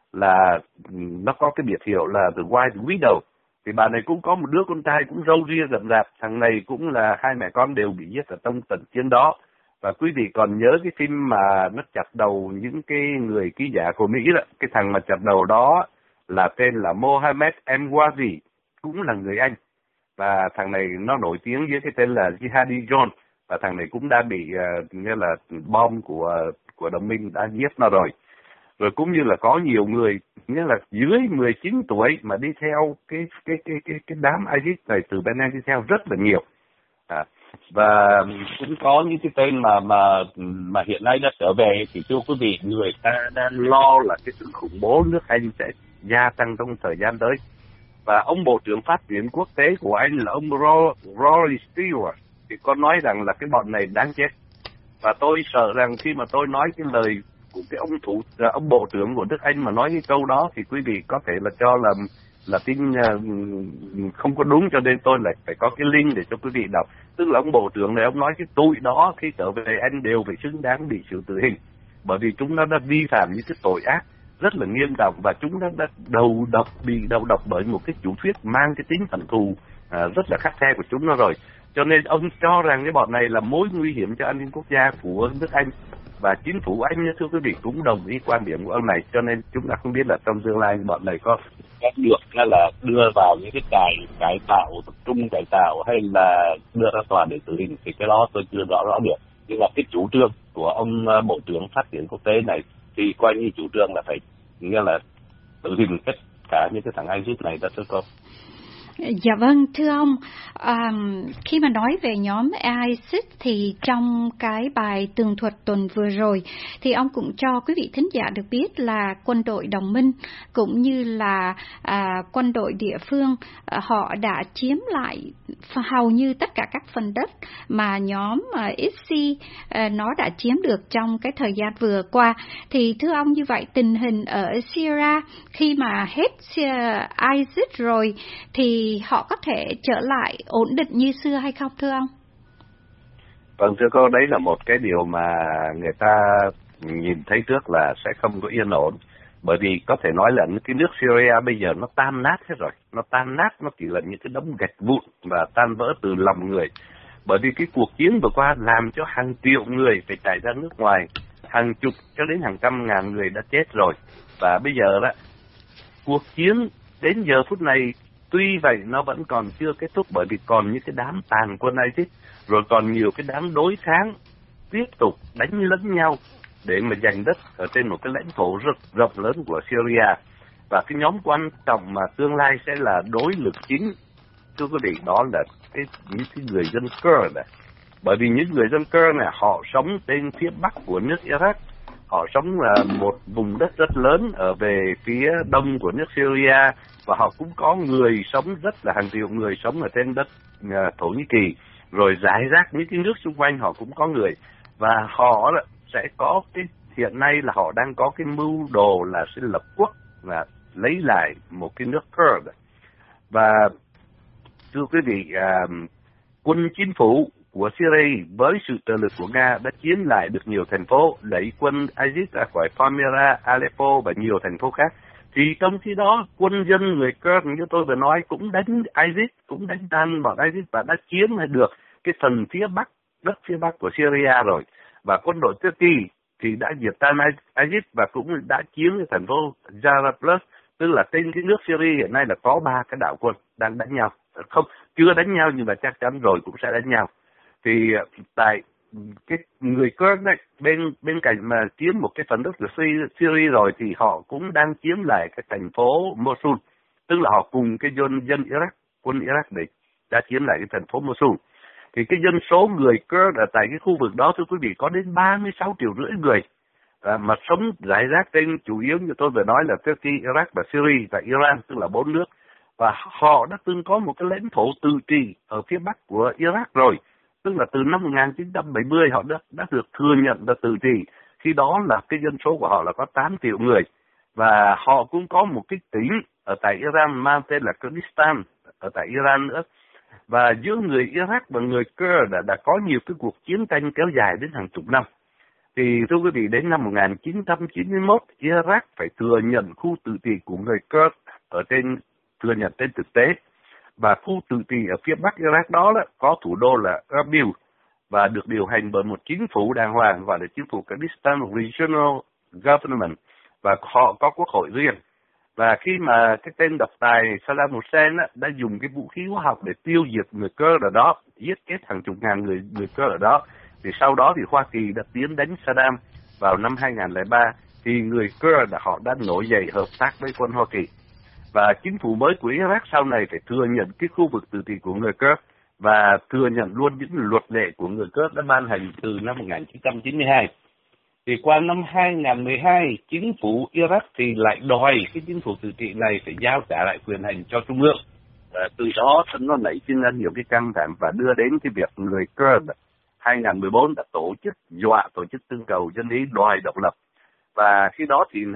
là nó có cái biệt hiệu là The White Widow. Thì bà này cũng có một đứa con trai cũng râu ria rậm rạp, thằng này cũng là hai mẹ con đều bị giết ở trong trận chiến đó. Và quý vị còn nhớ cái phim mà nó chặt đầu những cái người ký giả của Mỹ đó, cái thằng mà chặt đầu đó là tên là Mohammed Emwazi, cũng là người Anh. Và thằng này nó nổi tiếng với cái tên là Jihadi John, và thằng này cũng đã bị uh, như là bom của của đồng minh đã giết nó rồi. Rồi cũng như là có nhiều người nghĩa là dưới mười chín tuổi mà đi theo cái cái cái cái cái đám ISIS này, từ bên Anh đi theo rất là nhiều. À, và cũng có những cái tên mà mà mà hiện nay đã trở về. Thì thưa quý vị, người ta đang lo là cái sự khủng bố nước Anh sẽ gia tăng trong thời gian tới. Và ông Bộ trưởng Phát triển Quốc tế của Anh là ông Rory Stewart thì có nói rằng là cái bọn này đáng chết. Và tôi sợ rằng khi mà tôi nói cái lời của cái ông thủ ông Bộ trưởng của nước Anh mà nói cái câu đó thì quý vị có thể là cho là là tin uh, không có đúng, cho nên tôi lại phải có cái link để cho quý vị đọc. Tức là ông Bộ trưởng này ông nói cái tụi đó khi trở về Anh đều phải xứng đáng bị xử tử hình, bởi vì chúng nó đã vi phạm những cái tội ác rất là nghiêm trọng, và chúng đã, đã đầu độc bị đầu độc bởi một cái chủ thuyết mang cái tính hận thù à, rất là khắt khe của chúng nó rồi. Cho nên ông cho rằng cái bọn này là mối nguy hiểm cho an ninh quốc gia của nước Anh, và chính phủ Anh, thưa quý vị, cũng đồng ý quan điểm của ông này. Cho nên chúng ta không biết là trong tương lai bọn này có có được hay là đưa vào những cái cải cải tạo, tập trung cải tạo, hay là đưa ra tòa để tử hình, thì cái đó tôi chưa rõ rõ được. Nhưng mà cái chủ trương của ông Bộ trưởng Phát triển Quốc tế này thì coi như chủ trương là phải nghĩa là tử hình tất cả những cái thằng ISIS này đã tấn công. Dạ vâng, thưa ông, um, khi mà nói về nhóm ISIS thì trong cái bài tường thuật tuần vừa rồi thì ông cũng cho quý vị thính giả được biết là quân đội đồng minh cũng như là à, quân đội địa phương à, họ đã chiếm lại hầu như tất cả các phần đất mà nhóm à, i ét xê à, nó đã chiếm được trong cái thời gian vừa qua. Thì thưa ông, như vậy tình hình ở Syria khi mà hết ISIS rồi thì thì họ có thể trở lại ổn định như xưa hay không, thưa ông? Vâng, thưa cô, đấy là một cái điều mà người ta nhìn thấy trước là sẽ không có yên ổn. Bởi vì có thể nói là cái nước Syria bây giờ nó tan nát hết rồi. Nó tan nát, nó chỉ là những cái đống gạch vụn và tan vỡ từ lòng người. Bởi vì cái cuộc chiến vừa qua làm cho hàng triệu người phải chạy ra nước ngoài. Hàng chục cho đến hàng trăm ngàn người đã chết rồi. Và bây giờ đó, cuộc chiến đến giờ phút này tuy vậy nó vẫn còn chưa kết thúc, bởi vì còn những cái đám tàn quân ISIS, rồi còn nhiều cái đám đối kháng tiếp tục đánh lẫn nhau để mà giành đất ở trên một cái lãnh thổ rất rộng lớn của Syria. Và cái nhóm quan trọng mà tương lai sẽ là đối lực chính, thưa quý vị, đó là cái, những cái người dân Kurd này. Bởi vì những người dân Kurd này họ sống trên phía bắc của nước Iraq, họ sống là một vùng đất rất lớn ở về phía đông của nước Syria, và họ cũng có người sống rất là hàng triệu người sống ở trên đất uh, Thổ Nhĩ Kỳ, rồi rải rác những cái nước xung quanh họ cũng có người, và họ sẽ có cái hiện nay là họ đang có cái mưu đồ là sẽ lập quốc và lấy lại một cái nước Kurd. Và thưa quý vị, uh, quân chính phủ của Syria với sự trợ lực của Nga đã chiếm lại được nhiều thành phố, đẩy quân ISIS ra khỏi Palmyra, Aleppo và nhiều thành phố khác. Thì trong khi đó, quân dân người Kurd như tôi vừa nói cũng đánh ISIS, cũng đánh tan bọn ISIS và đã chiếm được cái phần phía bắc, đất phía bắc của Syria rồi. Và quân đội Turkey thì đã diệt tan ISIS và cũng đã chiếm cái thành phố Jarablus, tức là trên cái nước Syria hiện nay là có ba cái đạo quân đang đánh nhau. Không, chưa đánh nhau nhưng mà chắc chắn rồi cũng sẽ đánh nhau. Thì tại cái người Kurd này, bên bên cạnh mà chiếm một cái phần đất của Syria rồi thì họ cũng đang chiếm lại cái thành phố Mosul, tức là họ cùng cái dân dân Iraq, quân Iraq để đã chiếm lại cái thành phố Mosul. Thì cái dân số người Kurd ở tại cái khu vực đó, thưa quý vị, có đến ba mươi sáu triệu rưỡi người à, mà sống rải rác trên chủ yếu như tôi vừa nói là Turkey, Iraq và Syria và Iran, tức là bốn nước. Và họ đã từng có một cái lãnh thổ tự trị ở phía bắc của Iraq rồi, tức là từ năm một nghìn chín trăm bảy mươi họ đã, đã được thừa nhận là tự trị. Khi đó là cái dân số của họ là có tám triệu người. Và họ cũng có một cái tỉnh ở tại Iran mang tên là Kurdistan ở tại Iran nữa. Và giữa người Iraq và người Kurd đã, đã có nhiều cái cuộc chiến tranh kéo dài đến hàng chục năm. Thì thưa quý vị, đến năm một nghìn chín trăm chín mươi mốt, Iraq phải thừa nhận khu tự trị của người Kurd ở trên, thừa nhận trên thực tế. Và khu tự trị ở phía bắc Iraq đó, đó có thủ đô là Erbil và được điều hành bởi một chính phủ đàng hoàng, gọi là chính phủ Kurdistan Regional Government, và họ có quốc hội riêng. Và khi mà cái tên độc tài Saddam Hussein á, đã dùng cái vũ khí hóa học để tiêu diệt người Kurd ở đó, giết chết hàng chục ngàn người người Kurd ở đó, thì sau đó thì Hoa Kỳ đã tiến đánh Saddam vào năm hai nghìn không trăm lẻ ba, thì người Kurd họ đã nổi dậy hợp tác với quân Hoa Kỳ. Và chính phủ mới của Iraq sau này phải thừa nhận cái khu vực tự trị của người Kurd và thừa nhận luôn những luật lệ của người Kurd đã ban hành từ năm một nghìn chín trăm chín mươi hai. Thì qua năm hai nghìn không trăm mười hai, chính phủ Iraq thì lại đòi cái chính phủ tự trị này phải giao trả lại quyền hành cho Trung ương. Và từ đó nó nảy sinh ra nhiều cái căng thẳng và đưa đến cái việc người Kurd hai nghìn không trăm mười bốn đã tổ chức dọa tổ chức trưng cầu dân ý đòi độc lập. Và khi đó thì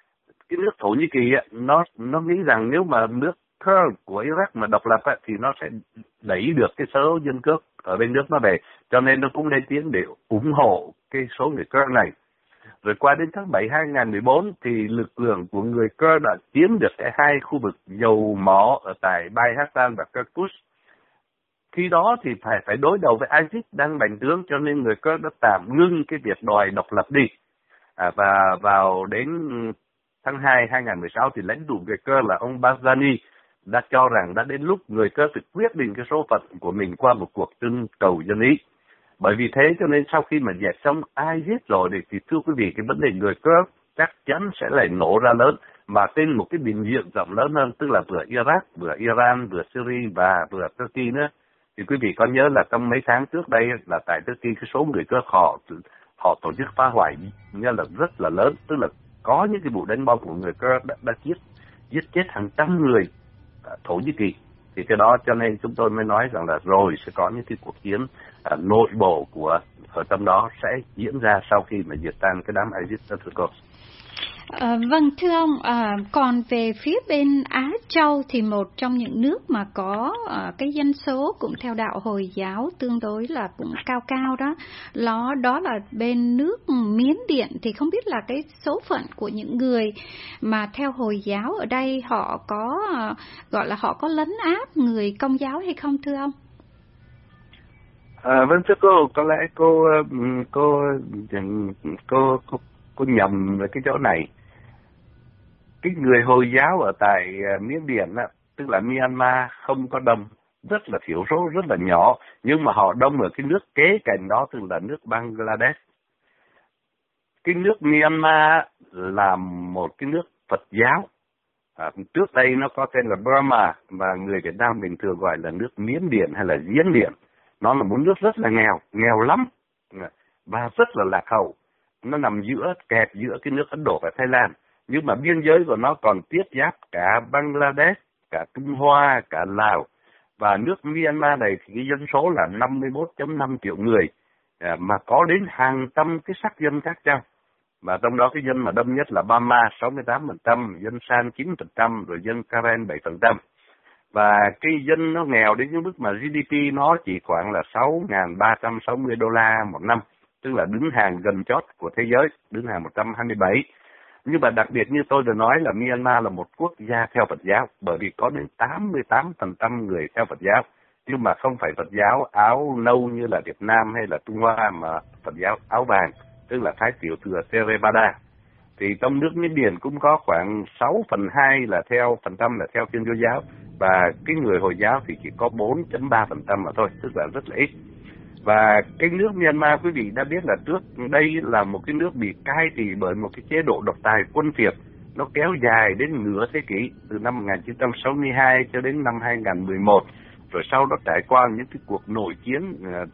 cái nước Thổ Nhĩ Kỳ ấy, nó nó nghĩ rằng nếu mà nước Kurd của Iraq mà độc lập ấy, thì nó sẽ đẩy được cái số dân Kurd ở bên nước nó về, cho nên nó cũng lên tiếng để ủng hộ cái số người Kurd này. Rồi qua đến tháng bảy hai nghìn mười bốn thì lực lượng của người Kurd đã chiếm được cái hai khu vực dầu mỏ ở tại Bai Hassan và Kirkuk. Khi đó thì phải phải đối đầu với ISIS đang bành trướng, cho nên người Kurd đã tạm ngưng cái việc đòi độc lập đi. À, và vào đến tháng hai hai nghìn mười sáu thì lãnh tụ người Kurd là ông Barzani đã cho rằng đã đến lúc người Kurd phải quyết định cái số phận của mình qua một cuộc trưng cầu dân ý. Bởi vì thế cho nên sau khi mà dẹp xong ISIS rồi thì, thì thưa quý vị, cái vấn đề người Kurd chắc chắn sẽ lại nổ ra lớn, mà trên một cái bình diện rộng lớn hơn, tức là vừa Iraq, vừa Iran, vừa Syria và vừa Turkey nữa. Thì quý vị có nhớ là trong mấy tháng trước đây là tại Turkey cái số người Kurd họ họ tổ chức phá hoại như là rất là lớn, tức là có những cái vụ đánh bom của người Kurd đã, đã giết giết chết hàng trăm người à, Thổ Nhĩ Kỳ. Thì cái đó cho nên chúng tôi mới nói rằng là rồi sẽ có những cái cuộc chiến à, nội bộ của ở trong đó sẽ diễn ra sau khi mà diệt tan cái đám ISIS đó, thưa cô. À, vâng, thưa ông, à, còn về phía bên Á Châu thì một trong những nước mà có à, cái dân số cũng theo đạo Hồi giáo tương đối là cũng cao cao đó, đó, đó là bên nước Miến Điện. Thì không biết là cái số phận của những người mà theo Hồi giáo ở đây họ có à, gọi là họ có lấn áp người Công giáo hay không, thưa ông? À, vâng thưa cô, có lẽ cô cô cô cô, cô nhầm về cái chỗ này. Cái người Hồi giáo ở tại Miến Điện á, tức là Myanmar không có đông, rất là thiểu số, rất là nhỏ, nhưng mà họ đông ở cái nước kế cạnh đó, tức là nước Bangladesh. Cái nước Myanmar là một cái nước Phật giáo. À, trước đây nó có tên là Burma, và người Việt Nam mình thường gọi là nước Miến Điện hay là Diến Điện. Nó là một nước rất là nghèo, nghèo lắm, và rất là lạc hậu. Nó nằm giữa, kẹp giữa cái nước Ấn Độ và Thái Lan. Nhưng mà biên giới của nó còn tiếp giáp cả Bangladesh, cả Trung Hoa, cả Lào. Và nước Myanmar này thì cái dân số là năm mươi mốt phẩy năm triệu người, mà có đến hàng trăm cái sắc dân khác nhau. Và trong đó cái dân mà đông nhất là Bama sáu mươi tám phần trăm, dân San chín phần trăm, rồi dân Karen bảy phần trăm. Và cái dân nó nghèo đến những mức mà giê đê pê nó chỉ khoảng là sáu nghìn ba trăm sáu mươi đô la một năm, tức là đứng hàng gần chót của thế giới, đứng hàng một trăm hai mươi bảy. Nhưng mà đặc biệt như tôi đã nói là Myanmar là một quốc gia theo Phật giáo, bởi vì có đến tám mươi tám phần trăm người theo Phật giáo, nhưng mà không phải Phật giáo áo nâu như là Việt Nam hay là Trung Hoa, mà Phật giáo áo vàng, tức là Thái Tiểu Thừa Theravada. Thì trong nước Miến Điện cũng có khoảng sáu phần hai là theo phần trăm là theo Thiên Chúa giáo, và cái người Hồi giáo thì chỉ có bốn phẩy ba phần trăm mà thôi, tức là rất là ít. Và cái nước Myanmar quý vị đã biết là trước đây là một cái nước bị cai trị bởi một cái chế độ độc tài quân phiệt, nó kéo dài đến nửa thế kỷ, từ năm một nghìn chín trăm sáu mươi hai cho đến năm hai nghìn không trăm mười một, rồi sau đó trải qua những cái cuộc nội chiến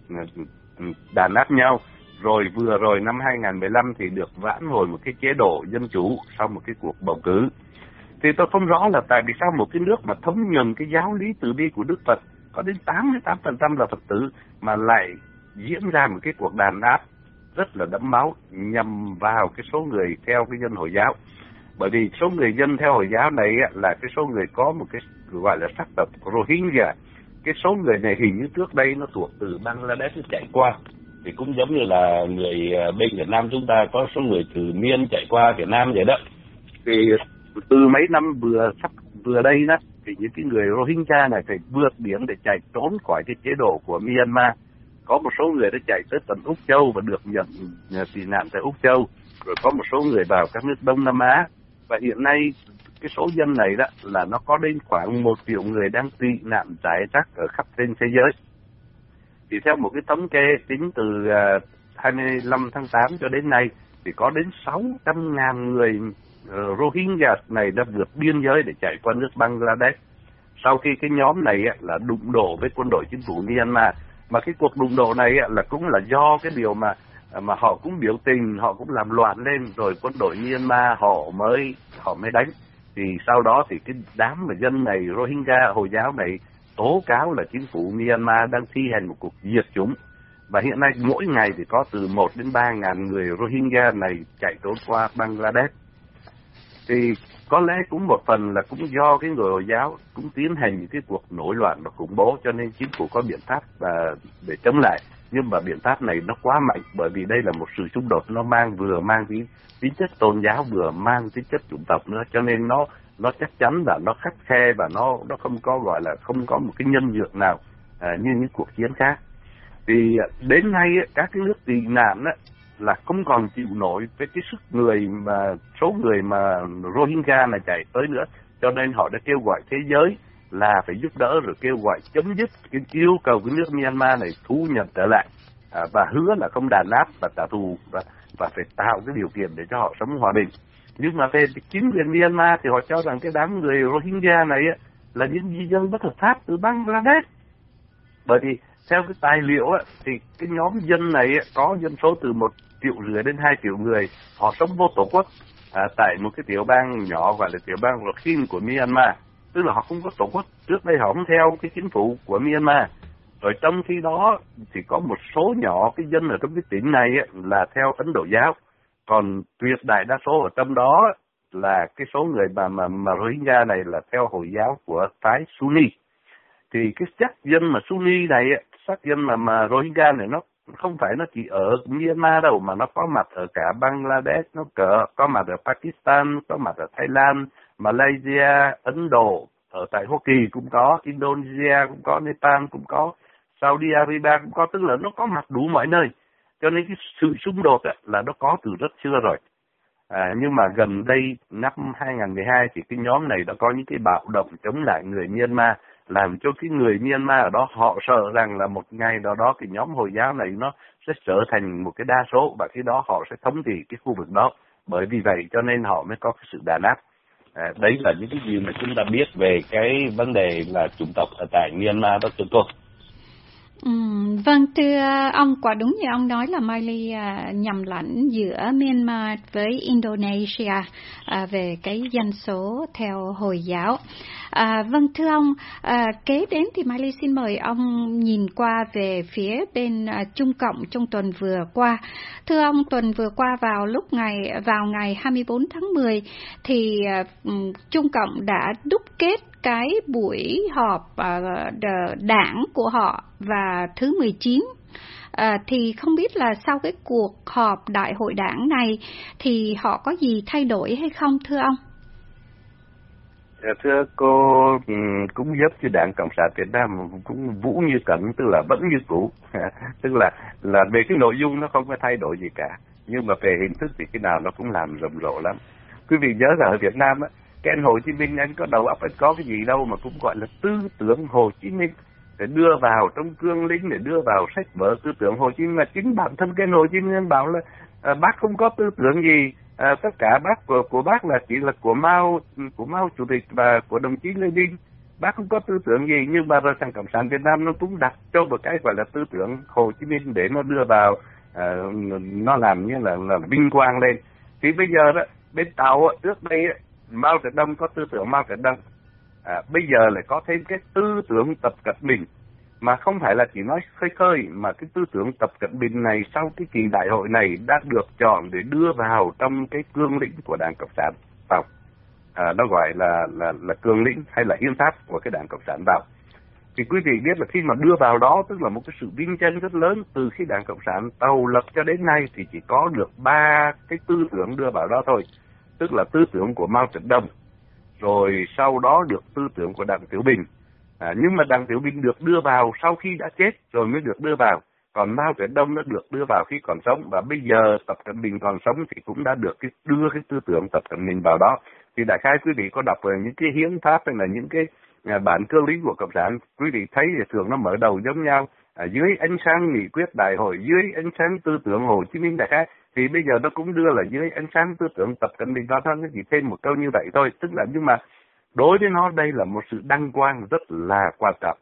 đàn áp nhau, rồi vừa rồi năm hai nghìn không trăm mười lăm thì được vãn hồi một cái chế độ dân chủ sau một cái cuộc bầu cử. Thì tôi không rõ là tại vì sao một cái nước mà thống nhận cái giáo lý từ bi của Đức Phật, có đến tám mươi tám phần trăm là Phật tử, mà lại diễn ra một cái cuộc đàn áp rất là đẫm máu nhằm vào cái số người theo cái dân Hồi giáo. Bởi vì số người dân theo Hồi giáo này là cái số người có một cái gọi là sắc tộc Rohingya. Cái số người này hình như trước đây nó thuộc từ Bangladesh chạy qua, thì cũng giống như là người bên Việt Nam chúng ta có số người từ Miên chạy qua Việt Nam vậy đó. Thì từ mấy năm vừa sắp vừa đây đó, thì những cái người Rohingya này phải vượt biển để chạy trốn khỏi cái chế độ của Myanmar. Có một số người đã chạy tới tận Úc Châu và được nhận tị nạn tại Úc Châu, rồi có một số người vào các nước Đông Nam Á. Và hiện nay cái số dân này đó là nó có đến khoảng một triệu người đang tị nạn rải rác ở khắp trên thế giới. Thì theo một cái thống kê tính từ hai mươi lăm tháng tám cho đến nay thì có đến sáu trăm ngàn người uh, Rohingya này đã vượt biên giới để chạy qua nước Bangladesh. Sau khi cái nhóm này là đụng độ với quân đội chính phủ Myanmar, mà cái cuộc đụng độ này là cũng là do cái điều mà mà họ cũng biểu tình, họ cũng làm loạn lên, rồi quân đội Myanmar họ mới họ mới đánh. Thì sau đó thì cái đám mà dân này Rohingya Hồi giáo này tố cáo là chính phủ Myanmar đang thi hành một cuộc diệt chủng. Và hiện nay mỗi ngày thì có từ một đến ba ngàn người Rohingya này chạy trốn qua Bangladesh. Thì có lẽ cũng một phần là cũng do cái người Hồi giáo cũng tiến hành những cái cuộc nổi loạn và khủng bố, cho nên chính phủ có biện pháp và để chống lại. Nhưng mà biện pháp này nó quá mạnh, bởi vì đây là một sự xung đột, nó mang vừa mang tính tính chất tôn giáo, vừa mang tính chất chủng tộc nữa, cho nên nó nó chắc chắn là nó khắt khe và nó nó không có gọi là không có một cái nhân nhượng nào à, như những cuộc chiến khác. Thì đến nay các cái nước tị nạn là không còn chịu nổi với cái sức người mà số người mà Rohingya này chạy tới nữa, cho nên họ đã kêu gọi thế giới là phải giúp đỡ, rồi kêu gọi chấm dứt cái yêu cầu cái nước Myanmar này thu nhận trở lại à, và hứa là không đàn áp và trả thù và, và phải tạo cái điều kiện để cho họ sống hòa bình. Nhưng mà về chính quyền Myanmar thì họ cho rằng cái đám người Rohingya này là những di dân bất hợp pháp từ Bangladesh. Bởi vì theo cái tài liệu á, thì cái nhóm dân này á, có dân số từ một triệu rưỡi đến hai triệu người, họ sống vô tổ quốc à, tại một cái tiểu bang nhỏ gọi là tiểu bang Rakhine của Myanmar, tức là họ không có tổ quốc. Trước đây họ không theo cái chính phủ của Myanmar. Rồi trong khi đó thì có một số nhỏ cái dân ở trong cái tỉnh này á, là theo Ấn Độ giáo, còn tuyệt đại đa số ở trong đó là cái số người mà mà, mà Rohingya này là theo Hồi giáo của phái Sunni. Thì cái sắc dân mà Sunni này, sắc dân mà mà Rohingya này nó không phải nó chỉ ở Myanmar đâu, mà nó có mặt ở cả Bangladesh, nó có, có mặt ở Pakistan, có mặt ở Thái Lan, Malaysia, Ấn Độ, ở tại Hoa Kỳ cũng có, Indonesia cũng có, Nepal cũng có, Saudi Arabia cũng có, tức là nó có mặt đủ mọi nơi. Cho nên cái sự xung đột là nó có từ rất xưa rồi. À, nhưng mà gần đây năm hai không một hai thì cái nhóm này đã có những cái bạo động chống lại người Myanmar, làm cho cái người Myanmar ở đó họ sợ rằng là một ngày nào đó cái nhóm Hồi giáo này nó sẽ trở thành một cái đa số, và khi đó họ sẽ thống trị cái khu vực đó. Bởi vì vậy cho nên họ mới có cái sự đàn áp. À, đấy là những cái gì mà chúng ta biết về cái vấn đề là chủng tộc ở tại Myanmar đó chúng tôi. Ừ, vâng, thưa ông, quả đúng như ông nói là Miley à, nhầm lẫn giữa Myanmar với Indonesia à, về cái dân số theo Hồi giáo. À, vâng, thưa ông, à, kế đến thì Miley xin mời ông nhìn qua về phía bên à, Trung Cộng trong tuần vừa qua. Thưa ông, tuần vừa qua vào lúc ngày vào ngày hai mươi bốn tháng mười thì à, Trung Cộng đã đúc kết cái buổi họp uh, đảng của họ và thứ mười chín. À, thì không biết là sau cái cuộc họp đại hội đảng này thì họ có gì thay đổi hay không thưa ông? Thưa cô, cũng giúp cho Đảng Cộng sản Việt Nam cũng vũ như cẩn, tức là vẫn như cũ. Tức là là về cái nội dung nó không có thay đổi gì cả, nhưng mà về hình thức thì cái nào nó cũng làm rầm rộ lắm. Quý vị nhớ là ở Việt Nam á, cái anh Hồ Chí Minh anh có đầu óc anh có cái gì đâu mà cũng gọi là tư tưởng Hồ Chí Minh, để đưa vào trong cương lĩnh, để đưa vào sách vở tư tưởng Hồ Chí Minh. Mà chính bản thân cái Hồ Chí Minh anh bảo là à, bác không có tư tưởng gì, à, tất cả bác của của bác là chỉ là của Mao, của Mao Chủ tịch và của đồng chí Lenin, bác không có tư tưởng gì. Nhưng mà rồi thằng Cộng sản Việt Nam nó cũng đặt cho một cái gọi là tư tưởng Hồ Chí Minh để nó đưa vào, à, nó làm như là là vinh quang lên. Thì bây giờ đó bên Tàu trước đây Mao Trạch Đông có tư tưởng Mao Trạch Đông, à, bây giờ lại có thêm cái tư tưởng Tập Cận Bình, mà không phải là chỉ nói khơi khơi, mà cái tư tưởng Tập Cận Bình này sau cái kỳ đại hội này đã được chọn để đưa vào trong cái cương lĩnh của Đảng Cộng sản vào, à, nó gọi là là là cương lĩnh hay là hiến pháp của cái Đảng Cộng sản vào. Thì quý vị biết là khi mà đưa vào đó, tức là một cái sự vinh danh rất lớn. Từ khi Đảng Cộng sản Tàu lập cho đến nay thì chỉ có được ba cái tư tưởng đưa vào đó thôi, tức là tư tưởng của Mao Trạch Đông, rồi sau đó được tư tưởng của Đặng Tiểu Bình. À, nhưng mà Đặng Tiểu Bình được đưa vào sau khi đã chết rồi mới được đưa vào, còn Mao Trạch Đông nó được đưa vào khi còn sống, và bây giờ Tập Cận Bình còn sống thì cũng đã được cái, đưa cái tư tưởng Tập Cận Bình vào đó. Thì đại khái quý vị có đọc về những cái hiến pháp hay là những cái à, bản cương lĩnh của Cộng sản, quý vị thấy thì thường nó mở đầu giống nhau, à, dưới ánh sáng nghị quyết đại hội, dưới ánh sáng tư tưởng Hồ Chí Minh đại khái. Thì bây giờ nó cũng đưa là dưới ánh sáng tư tưởng Tập Cận Bình đó thôi, nó chỉ thêm một câu như vậy thôi. Tức là nhưng mà đối với nó đây là một sự đăng quang rất là quan trọng.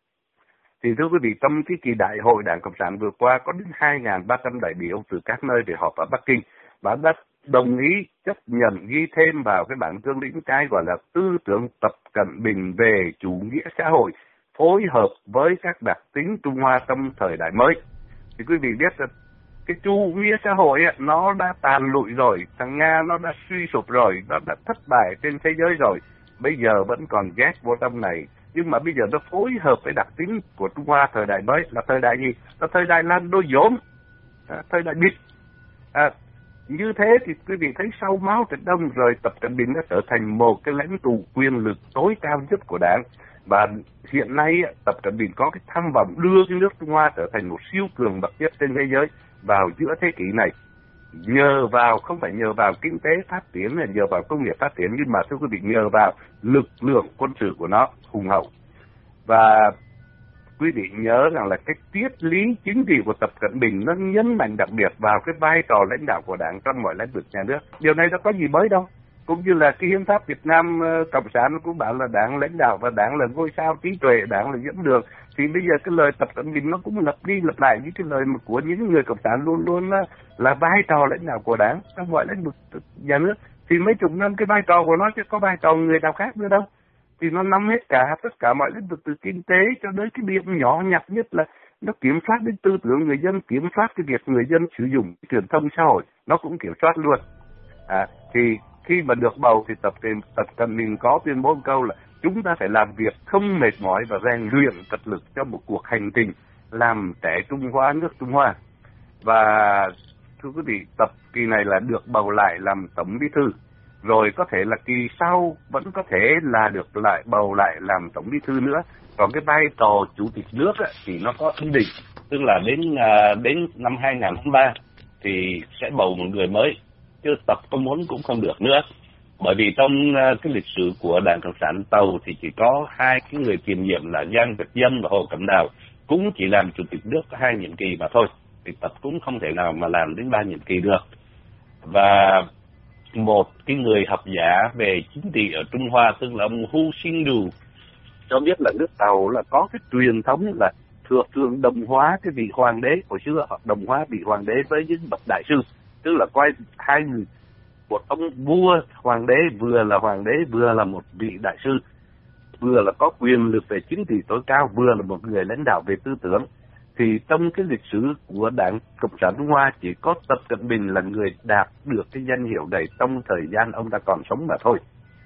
Thì thưa quý vị, trong cái kỳ đại hội Đảng Cộng sản vừa qua có đến hai nghìn ba trăm đại biểu từ các nơi về họp ở Bắc Kinh, và đã đồng ý chấp nhận ghi thêm vào cái bản cương lĩnh cái gọi là tư tưởng Tập Cận Bình về chủ nghĩa xã hội, phối hợp với các đặc tính Trung Hoa trong thời đại mới. Thì quý vị biết là cái chủ nghĩa xã hội ấy, nó đã tàn lụi rồi, thằng Nga nó đã suy sụp rồi, nó đã thất bại trên thế giới rồi, bây giờ vẫn còn ghét vô trong này nhưng mà bây giờ nó phối hợp với đặc tính của Trung Hoa thời đại mới là thời đại gì? Là thời đại lan đôi dỗm, à, thời đại bịt. À, như thế thì quý vị thấy sau Mao Trạch Đông rồi Tập Cận Bình đã trở thành một cái lãnh tụ quyền lực tối cao nhất của đảng. Và hiện nay Tập Cận Bình có cái tham vọng đưa cái nước Trung Hoa trở thành một siêu cường bậc nhất trên thế giới vào giữa thế kỷ này. Nhờ vào, không phải nhờ vào kinh tế phát triển, là nhờ vào công nghiệp phát triển, nhưng mà thưa quý vị, nhờ vào lực lượng quân sự của nó hùng hậu. Và quý vị nhớ rằng là cái triết lý chính trị của Tập Cận Bình nó nhấn mạnh đặc biệt vào cái vai trò lãnh đạo của đảng trong mọi lĩnh vực nhà nước. Điều này nó có gì mới đâu. Cũng như là cái hiến pháp Việt Nam Cộng sản cũng bảo là đảng lãnh đạo và đảng là ngôi sao trí tuệ, đảng là dẫn đường. Thì bây giờ cái lời Tập Cận Bình nó cũng lặp đi lặp lại những cái lời của những người Cộng sản luôn luôn là, là vai trò lãnh đạo của đảng trong mọi lĩnh vực nhà nước. Thì mấy chục năm cái vai trò của nó chứ có vai trò người nào khác nữa đâu. Thì nó nắm hết cả tất cả mọi lĩnh vực từ kinh tế cho đến cái điểm nhỏ nhặt nhất là nó kiểm soát đến tư tưởng người dân, kiểm soát cái việc người dân sử dụng truyền thông xã hội, nó cũng kiểm soát luôn. À, thì khi mà được bầu thì Tập Tập Cận Bình có tuyên bố một câu là chúng ta phải làm việc không mệt mỏi và rèn luyện cật lực cho một cuộc hành trình làm trẻ Trung Hoa nước Trung Hoa. Và thưa quý vị, Tập kỳ này là được bầu lại làm tổng bí thư, rồi có thể là kỳ sau vẫn có thể là được lại bầu lại làm tổng bí thư nữa. Còn cái vai trò chủ tịch nước á, thì nó có ý định, tức là đến đến năm hai nghìn không trăm ba thì sẽ bầu một người mới, chứ Tập có muốn cũng không được nữa. Bởi vì trong cái lịch sử của Đảng Cộng sản Tàu thì chỉ có hai cái người tiền nhiệm là Giang Việt Dân và Hồ Cẩm Đào, cũng chỉ làm chủ tịch nước hai nhiệm kỳ mà thôi. Thì Tập cũng không thể nào mà làm đến ba nhiệm kỳ được. Và một cái người học giả về chính trị ở Trung Hoa, tức là ông Hu Xingdu, cho biết là nước Tàu là có cái truyền thống là thừa thường đồng hóa cái vị hoàng đế hồi xưa, hoặc đồng hóa vị hoàng đế với những bậc đại sư, tức là coi hai người, một ông vua hoàng đế vừa là hoàng đế vừa là một vị đại sư, vừa là có quyền lực về chính trị tối cao, vừa là một người lãnh đạo về tư tưởng. Thì trong cái lịch sử của Đảng Cộng sản Trung Hoa chỉ có Tập Cận Bình là người đạt được cái danh hiệu này trong thời gian ông ta còn sống mà thôi.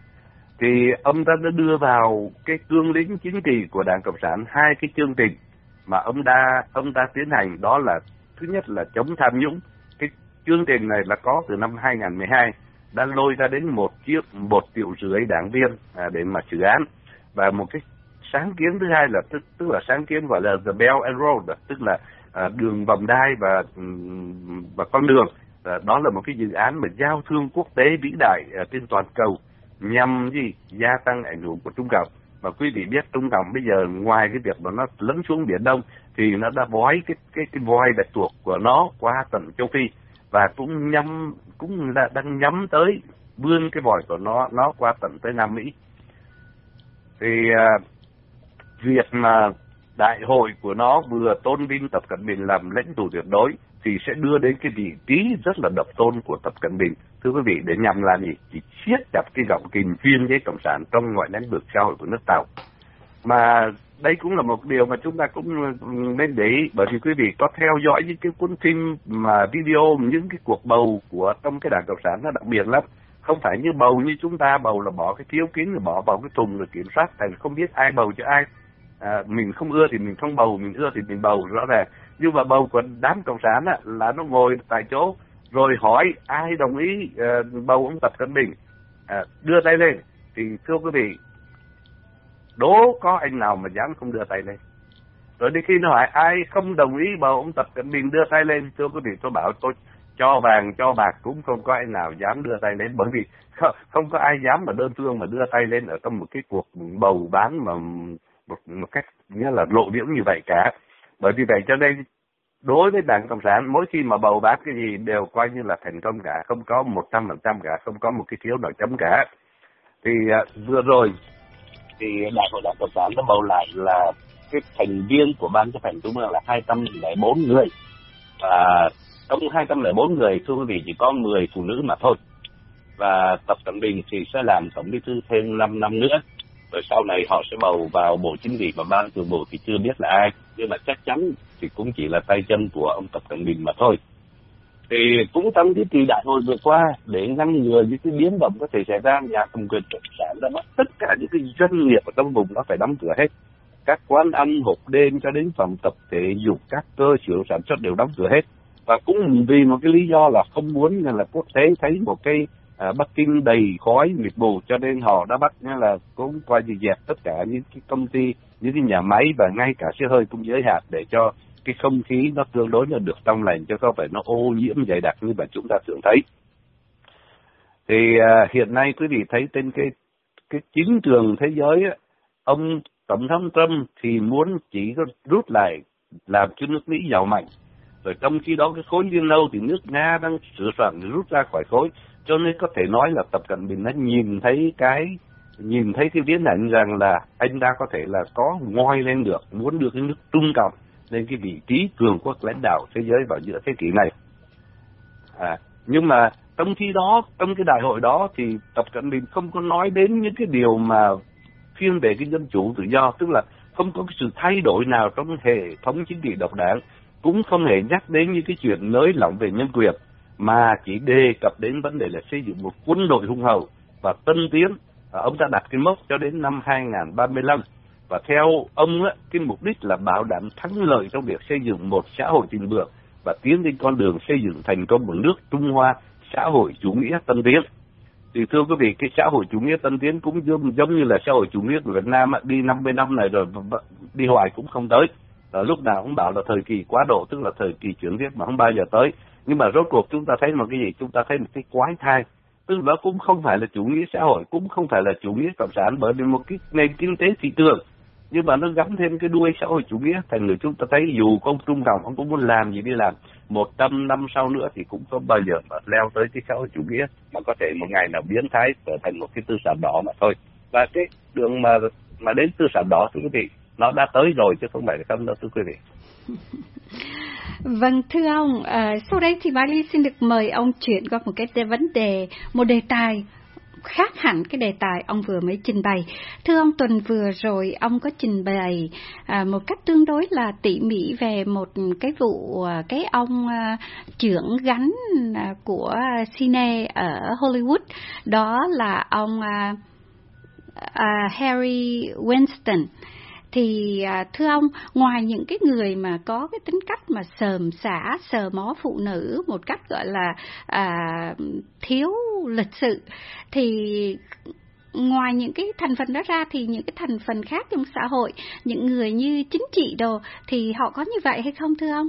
Thì ông ta đã đưa vào cái cương lĩnh chính trị của Đảng Cộng sản hai cái chương trình mà ông ta ông ta tiến hành, đó là thứ nhất là chống tham nhũng. Cái chương trình này là có từ năm hai nghìn không trăm mười hai, đã lôi ra đến một chiếc một triệu rưỡi đảng viên à, để mà xử án. Và một cái sáng kiến thứ hai là tức, tức là sáng kiến gọi là the Belt and Road, tức là à, đường vòng đai và và con đường. À, đó là một cái dự án mà giao thương quốc tế vĩ đại à, trên toàn cầu, nhằm gì gia tăng ảnh hưởng của Trung Cộng. Và quý vị biết Trung Cộng bây giờ ngoài cái việc mà nó lấn xuống Biển Đông thì nó đã vói cái cái cái voi bạch tuộc của nó qua tận châu Phi, và cũng nhắm cũng là đang nhắm tới vươn cái vòi của nó nó qua tận tới Nam Mỹ. Thì à, việc mà đại hội của nó vừa tôn vinh Tập Cận Bình làm lãnh tụ tuyệt đối thì sẽ đưa đến cái vị trí rất là độc tôn của Tập Cận Bình, thưa quý vị, để nhằm là gì? Chỉ siết chặt cái gọng kìm chuyên với cộng sản trong mọi lĩnh vực xã hội của nước Tàu. Mà đây cũng là một điều mà chúng ta cũng nên để ý, bởi vì quý vị có theo dõi những cái cuốn phim mà video, những cái cuộc bầu của trong cái Đảng Cộng sản nó đặc biệt lắm. Không phải như bầu như chúng ta bầu là bỏ cái phiếu kín rồi bỏ vào cái thùng rồi kiểm soát, thành không biết ai bầu cho ai. À, mình không ưa thì mình không bầu, mình ưa thì mình bầu, rõ ràng. Nhưng mà bầu của đám Cộng sản á, là nó ngồi tại chỗ rồi hỏi ai đồng ý uh, bầu ông Tập Cận Bình, à, đưa tay lên. Thì thưa quý vị, đố có anh nào mà dám không đưa tay lên. Rồi đến khi nó hỏi ai không đồng ý bầu ông Tập Cận Bình đưa tay lên, thưa quý vị, tôi bảo tôi cho vàng cho bạc cũng không có ai nào dám đưa tay lên, bởi vì không, không có ai dám mà đơn phương mà đưa tay lên ở trong một cái cuộc bầu bán mà một, một cách nghĩa là lộ liễu như vậy cả. Bởi vì vậy cho nên đối với Đảng Cộng sản, mỗi khi mà bầu bán cái gì đều coi như là thành công cả, không có một trăm phần trăm cả, không có một cái phiếu nào chấm cả. Thì uh, vừa rồi thì Đại hội Đảng Cộng sản đã bầu lại là cái thành viên của ban chấp hành trung ương là hai trăm lẻ bốn người. Và trong hai trăm lẻ bốn người, thưa quý vị, chỉ có mười phụ nữ mà thôi. Và Tập Cận Bình thì sẽ làm tổng bí thư thêm năm năm nữa. Rồi sau này họ sẽ bầu vào Bộ Chính trị và Ban Thường vụ thì chưa biết là ai. Nhưng mà chắc chắn thì cũng chỉ là tay chân của ông Tập Cận Bình mà thôi. Thì cũng trong cái kỳ đại hội vừa qua, để ngăn ngừa những cái biến động có thể xảy ra, nhà cầm quyền cộng sản đã bắt tất cả những cái doanh nghiệp ở trong vùng đó phải đóng cửa hết. Các quán ăn hộp đêm cho đến phòng tập thể dục, các cơ sở sản xuất đều đóng cửa hết. Và cũng vì một cái lý do là không muốn là quốc tế thấy một cái à, Bắc Kinh đầy khói mịt mù, cho nên họ đã bắt là cũng coi như dẹp tất cả những cái công ty, những cái nhà máy và ngay cả xe hơi cũng giới hạn để cho cái không khí nó tương đối là được trong lành, chứ không phải nó ô nhiễm dày đặc như mà chúng ta thường thấy. Thì à, hiện nay quý vị thấy trên cái cái chính trường thế giới á, ông Tổng thống Trump thì muốn chỉ có rút lại làm cho nước Mỹ giàu mạnh. Rồi trong khi đó cái khối Liên Âu thì nước Nga đang sửa soạn để rút ra khỏi khối. Cho nên có thể nói là Tập Cận Bình đã nhìn thấy cái nhìn thấy cái biến ảnh rằng là anh ta có thể là có ngoi lên được, muốn đưa cái nước Trung Cộng lên cái vị trí cường quốc lãnh đạo thế giới vào giữa thế kỷ này. À, nhưng mà trong khi đó, trong cái đại hội đó thì Tập Cận Bình không có nói đến những cái điều mà phiên về cái dân chủ tự do, tức là không có cái sự thay đổi nào trong hệ thống chính trị độc đảng, cũng không hề nhắc đến những cái chuyện nới lỏng về nhân quyền, mà chỉ đề cập đến vấn đề là xây dựng một quân đội hùng hậu và tân tiến. À, ông ta đặt cái mốc cho đến năm hai nghìn ba mươi lăm, và theo ông á, cái mục đích là bảo đảm thắng lợi trong việc xây dựng một xã hội thịnh vượng và tiến lên con đường xây dựng thành công một nước Trung Hoa xã hội chủ nghĩa tân tiến. Thì thưa quý vị, cái xã hội chủ nghĩa tân tiến cũng giống, giống như là xã hội chủ nghĩa của Việt Nam á, đi năm mươi năm này rồi đi hoài cũng không tới. À, lúc nào cũng bảo là thời kỳ quá độ, tức là thời kỳ chuyển tiếp mà không bao giờ tới. Nhưng mà rốt cuộc chúng ta thấy một cái gì? Chúng ta thấy một cái quái thai. Tức là nó cũng không phải là chủ nghĩa xã hội, cũng không phải là chủ nghĩa cộng sản, bởi vì một cái nền kinh tế thị trường, nhưng mà nó gắn thêm cái đuôi xã hội chủ nghĩa. Thành người chúng ta thấy dù có ông Trung Cộng, ông cũng muốn làm gì đi làm, một trăm năm sau nữa thì cũng không bao giờ mà leo tới cái xã hội chủ nghĩa, mà có thể một ngày nào biến thái trở thành một cái tư sản đỏ mà thôi. Và cái đường mà mà đến tư sản đỏ, thưa quý vị, nó đã tới rồi chứ không phải là không đâu, thưa quý vị. Vâng, thưa ông, à, sau đây thì Mai Ly xin được mời ông chuyển qua một cái vấn đề, một đề tài khác hẳn cái đề tài ông vừa mới trình bày. Thưa ông, tuần vừa rồi ông có trình bày à, một cách tương đối là tỉ mỉ về một cái vụ à, cái ông à, trưởng gánh à, của cine ở Hollywood, đó là ông à, à, Harry Weinstein. Thì à, thưa ông, ngoài những cái người mà có cái tính cách mà sờm xả, sờ mó phụ nữ một cách gọi là à, thiếu lịch sự, thì ngoài những cái thành phần đó ra thì những cái thành phần khác trong xã hội, những người như chính trị đồ, thì họ có như vậy hay không thưa ông?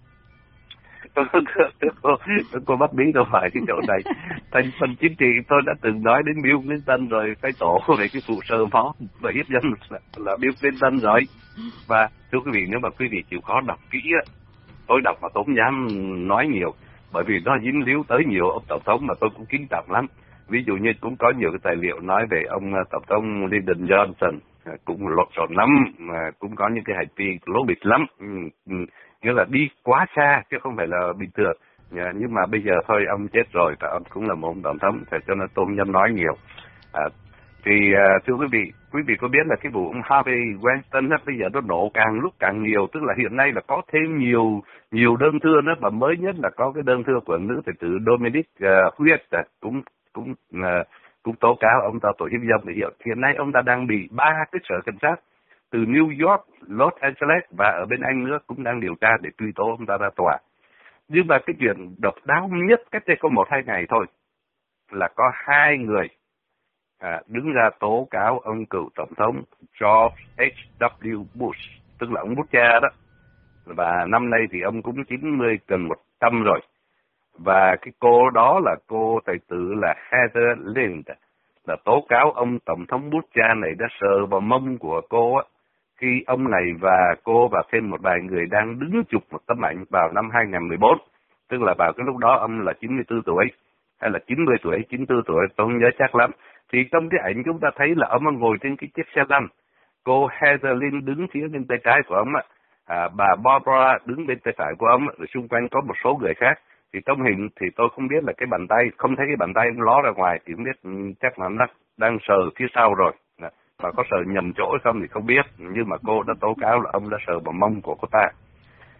cô, cô bắt bí đâu phải cái chỗ này. Thành phần chính trị tôi đã từng nói đến Bill Clinton rồi, cái tổ về cái vụ sờ mó và hiếp dâm là, là Bill Clinton rồi. Và thưa quý vị, nếu mà quý vị chịu khó đọc kỹ á, tôi đọc mà tôi không dám nói nhiều, bởi vì nó dính líu tới nhiều ông tổng thống mà tôi cũng kính trọng lắm. Ví dụ như cũng có nhiều cái tài liệu nói về ông tổng thống Lyndon Johnson, cũng lộn xộn lắm, mà cũng có những cái hành vi lố bịch lắm, nghĩa là đi quá xa chứ không phải là bình thường. Nhưng mà bây giờ thôi, ông chết rồi và ông cũng là một ông tổng thống, cho nên tôi không dám nói nhiều. À, thì thưa quý vị, quý vị có biết là cái vụ ông Harvey Weinstein á, bây giờ nó nổ càng lúc càng nhiều, tức là hiện nay là có thêm nhiều nhiều đơn thư nữa, và mới nhất là có cái đơn thư của nữ tài tử Dominic uh, Huyết uh, cũng cũng uh, cũng tố cáo ông ta tội hiếp dâm. Thì hiện, hiện nay ông ta đang bị ba cái sở cảnh sát từ New York, Los Angeles và ở bên Anh nữa cũng đang điều tra để truy tố ông ta ra tòa. Nhưng mà cái chuyện độc đáo nhất cách đây có một hai ngày thôi là có hai người à, đứng ra tố cáo ông cựu tổng thống George H W Bush, tức là ông Bush cha đó. Và năm nay thì ông cũng chín mươi gần một trăm rồi. Và cái cô đó là cô tài tử là Heather Lind, là tố cáo ông tổng thống Bush cha này đã sờ vào mông của cô á, khi ông này và cô và thêm một vài người đang đứng chụp một tấm ảnh vào năm hai nghìn mười bốn, tức là vào cái lúc đó ông là chín mươi tư tuổi hay là chín mươi tuổi, chín mươi tư tuổi, tôi không nhớ chắc lắm. Thì trong cái ảnh chúng ta thấy là ông ngồi trên cái chiếc xe lăn, cô Heather Lind đứng phía bên tay trái của ông á, à, bà Barbara đứng bên tay phải của ông, rồi xung quanh có một số người khác. Thì trong hình thì tôi không biết là cái bàn tay, không thấy cái bàn tay ông ló ra ngoài, thì không biết chắc là nó đang sờ phía sau rồi. Mà có sờ nhầm chỗ hay không thì không biết, nhưng mà cô đã tố cáo là ông đã sờ vào mông của cô ta.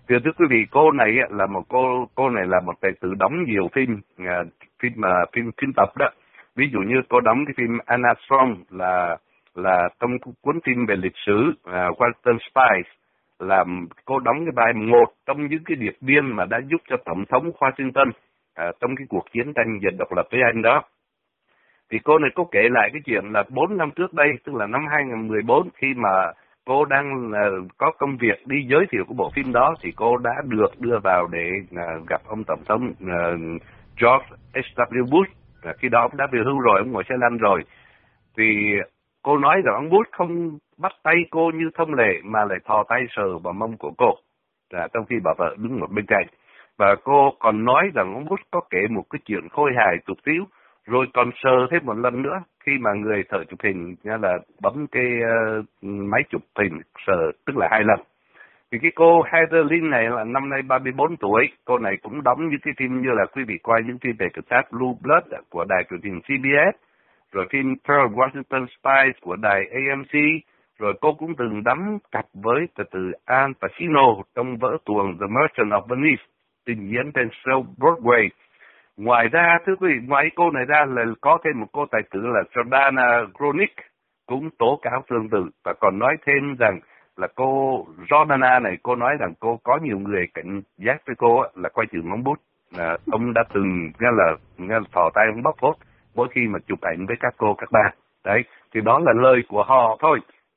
Thưa thưa quý vị, cô này là một cô cô này là một tài tử đóng nhiều phim uh, phim uh, phim phim tập đó. Ví dụ như cô đóng cái phim Anna Strong là là trong cuốn phim về lịch sử uh, Western Spies, là cô đóng cái vai một trong những cái điệp viên mà đã giúp cho Tổng thống Washington uh, trong cái cuộc chiến tranh giành độc lập với Anh đó. Thì cô này có kể lại cái chuyện là bốn năm trước đây, tức là năm hai không một bốn, khi mà cô đang uh, có công việc đi giới thiệu của bộ phim đó, thì cô đã được đưa vào để uh, gặp ông Tổng thống uh, George H W Bush. Uh, khi đó ông đã về hưu rồi, ông ngồi xe lăn rồi. Thì cô nói rằng ông Bush không bắt tay cô như thông lệ mà lại thò tay sờ vào mông của cô, uh, trong khi bà vợ đứng một bên cạnh. Và cô còn nói rằng ông Bush có kể một cái chuyện khôi hài tục tĩu, rồi còn sờ thêm một lần nữa khi mà người thợ chụp hình nha là bấm cái uh, máy chụp hình sờ, tức là hai lần. Thì cái cô Heather Lynn này là năm nay ba mươi bốn tuổi, cô này cũng đóng những cái phim như là quý vị coi những phim về cảnh sát Blue Blood của đài truyền hình C B S, rồi phim Pearl Washington Spies của đài A M C, rồi cô cũng từng đóng cặp với từ từ Al Pacino trong vở tuồng The Merchant of Venice, trình diễn trên show Broadway. Ngoài ra, thưa quý vị, ngoài cô này ra là có thêm một cô tài tử là Jordana Gronick cũng tố cáo tương tự, và còn nói thêm rằng là cô Jordana này, cô nói rằng cô có nhiều người cảnh giác với cô là quay chừng ngón bút, là ông đã từng nghe là nghe là thò tay ông bóc phốt mỗi khi mà chụp ảnh với các cô các bạn. Đấy, thì đó là lời của họ thôi.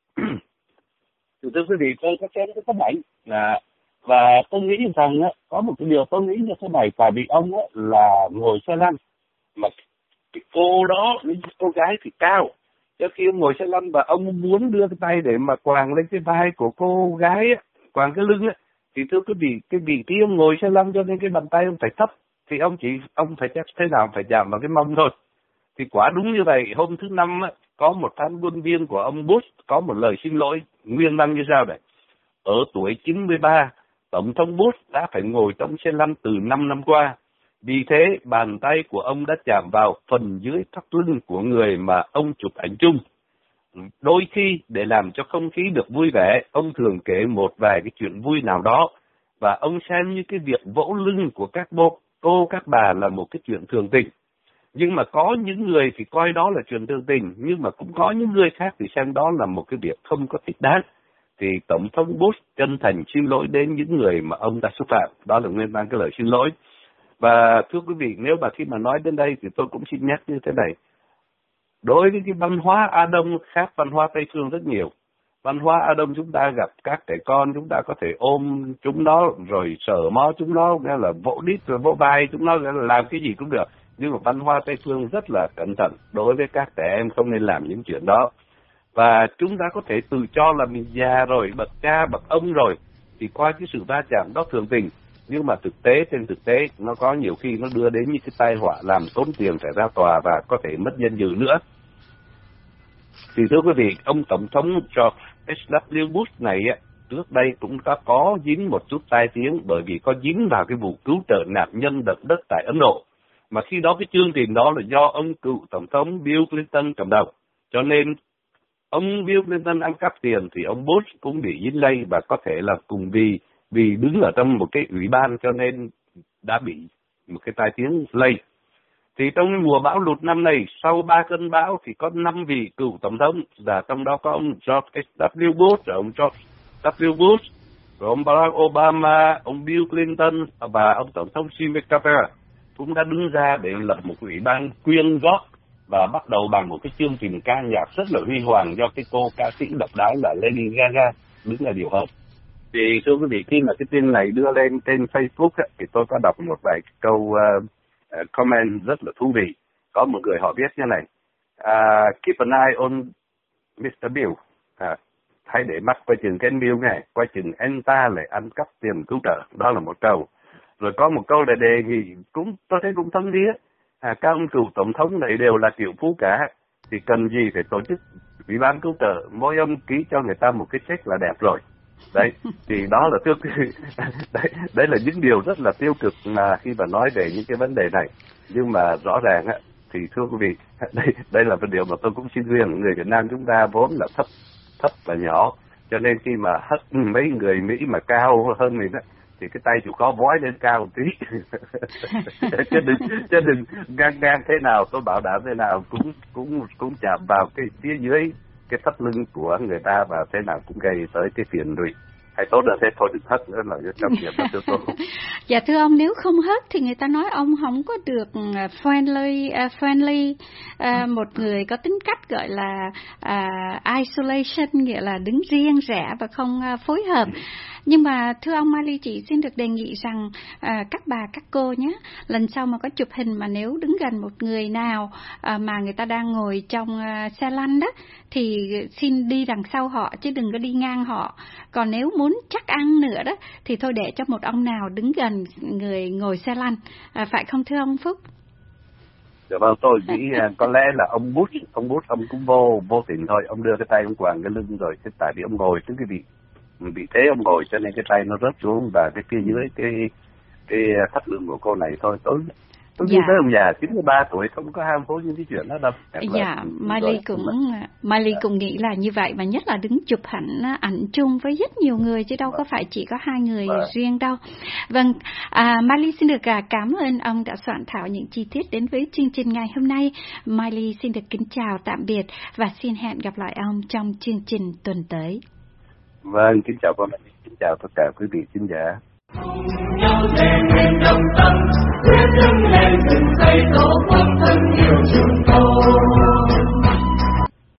Thưa quý vị, tôi có xem cái tấm ảnh là và tôi nghĩ rằng á, có một cái điều tôi nghĩ như thế này, tại vì ông á, là ngồi xe lăn, mà cái cô đó, cô gái thì cao, cho khi ông ngồi xe lăn và ông muốn đưa cái tay để mà quàng lên cái vai của cô gái á, quàng cái lưng á, thì thưa quý vị, cái vị trí ông ngồi xe lăn cho nên cái bàn tay ông phải thấp, thì ông chỉ ông phải chắc thế nào phải chạm vào cái mông thôi. Thì quả đúng như vậy, hôm thứ năm á, có một phát ngôn viên của ông Bush có một lời xin lỗi nguyên văn như sau này: ở tuổi chín mươi ba, Tổng thống Bush đã phải ngồi trong xe lăn từ năm năm qua. Vì thế, bàn tay của ông đã chạm vào phần dưới thắt lưng của người mà ông chụp ảnh chung. Đôi khi, để làm cho không khí được vui vẻ, ông thường kể một vài cái chuyện vui nào đó, và ông xem như cái việc vỗ lưng của các bố, cô, các bà là một cái chuyện thường tình. Nhưng mà có những người thì coi đó là chuyện thường tình, nhưng mà cũng có những người khác thì xem đó là một cái việc không có thích đáng. Thì Tổng thống Bush chân thành xin lỗi đến những người mà ông đã xúc phạm. Đó là nguyên văn cái lời xin lỗi. Và thưa quý vị, nếu mà khi mà nói đến đây thì tôi cũng xin nhắc như thế này. Đối với cái văn hóa Á Đông khác văn hóa Tây Phương rất nhiều. Văn hóa Á Đông chúng ta gặp các trẻ con, chúng ta có thể ôm chúng nó rồi sờ mó chúng nó, nghĩa là vỗ đít rồi vỗ vai chúng nó, làm cái gì cũng được. Nhưng mà văn hóa Tây Phương rất là cẩn thận, đối với các trẻ em không nên làm những chuyện đó. Và chúng ta có thể tự cho là mình già rồi, bậc cha, bậc ông rồi, thì coi cái sự va chạm đó thường tình. Nhưng mà thực tế, trên thực tế, nó có nhiều khi nó đưa đến những cái tai họa làm tốn tiền phải ra tòa và có thể mất danh dự nữa. Thì thưa quý vị, ông Tổng thống George H W Bush này trước đây cũng đã có dính một chút tai tiếng, bởi vì có dính vào cái vụ cứu trợ nạn nhân động đất tại Ấn Độ. Mà khi đó cái chương trình đó là do ông cựu Tổng thống Bill Clinton cầm đầu. Cho nên ông Bill Clinton ăn cắp tiền thì ông Bush cũng bị dính lây, và có thể là cùng vì vì đứng ở trong một cái ủy ban cho nên đã bị một cái tai tiếng lây. Thì trong mùa bão lụt năm này, sau ba cơn bão thì có năm vị cựu tổng thống, và trong đó có ông George H W Bush, rồi ông George W Bush, rồi ông Barack Obama, ông Bill Clinton và ông tổng thống Jimmy Carter cũng đã đứng ra để lập một ủy ban quyên góp và bắt đầu bằng một cái chương trình ca nhạc rất là huy hoàng do cái cô ca sĩ độc đáo là Lady Gaga đứng là điều hợp. Thì thưa quý vị, khi mà cái tin này đưa lên trên Facebook á, thì tôi có đọc một vài câu uh, uh, comment rất là thú vị. Có một người họ viết như này: uh, keep an eye on mít-tơ Bill. Uh, hãy để mắt coi chừng cái anh Bill này, coi chừng anh ta lại ăn cắp tiền cứu trợ. Đó là một câu. Rồi có một câu là đề nghị, cũng tôi thấy cũng thâm thiết. À, các ông cựu tổng thống này đều là triệu phú cả, thì cần gì phải tổ chức ủy ban cứu trợ, mỗi ông ký cho người ta một cái check là đẹp rồi. Đấy, thì đó là tiêu đấy, đấy là những điều rất là tiêu cực mà khi mà nói về những cái vấn đề này. Nhưng mà rõ ràng á, thì thưa quý vị, đây đây là một điều mà tôi cũng xin khuyên người Việt Nam chúng ta vốn là thấp thấp và nhỏ, cho nên khi mà hất mấy người Mỹ mà cao hơn mình á, thì cái tay chịu khó vói lên cao một tí. chứ đừng chứ đừng ngang ngang thế nào, tôi bảo đảm thế nào cũng cũng cũng chạm vào cái phía dưới cái thắt lưng của người ta, và thế nào cũng gây tới cái phiền lụy. Hay tốt là thế thôi, đừng hất nữa là trong nghiệp đó thưa tôi. Dạ thưa ông, nếu không hất thì người ta nói ông không có được friendly, uh, friendly uh, một người có tính cách gọi là uh, isolation, nghĩa là đứng riêng rẽ và không uh, phối hợp. Nhưng mà thưa ông Miley, chị xin được đề nghị rằng à, các bà, các cô nhé, lần sau mà có chụp hình mà nếu đứng gần một người nào à, mà người ta đang ngồi trong à, xe lăn đó, thì xin đi đằng sau họ chứ đừng có đi ngang họ. Còn nếu muốn chắc ăn nữa đó thì thôi để cho một ông nào đứng gần người ngồi xe lăn, à, phải không thưa ông Phúc? Dạ vâng, tôi nghĩ có lẽ là ông Bush, ông Bush ông cũng vô vô tình thôi, ông đưa cái tay ông quàng cái lưng rồi, cái tại vì ông ngồi tức cái vị bị thế ông ngồi cho nên cái tay nó rớt xuống, và cái phía dưới cái cái thắt lưng của cô này thôi. Tôi tôi dạ. nghĩ tới ông già chín mươi ba tuổi không có ham hố những cái chuyện đó đâu. Dạ, Miley cũng Miley dạ. cũng nghĩ là như vậy, mà nhất là đứng chụp ảnh ảnh chung với rất nhiều người chứ đâu vâng. có phải chỉ có hai người vâng. riêng đâu. Vâng, à, Miley xin được cảm ơn ông đã soạn thảo những chi tiết đến với chương trình ngày hôm nay. Miley xin được kính chào tạm biệt và xin hẹn gặp lại ông trong chương trình tuần tới. Vâng, kính chào các bạn, kính chào tất cả quý vị khán giả. Cùng nhau thề nguyện đồng tâm, quyết đứng lên dựng xây tổ quốc thân yêu chúng tôi.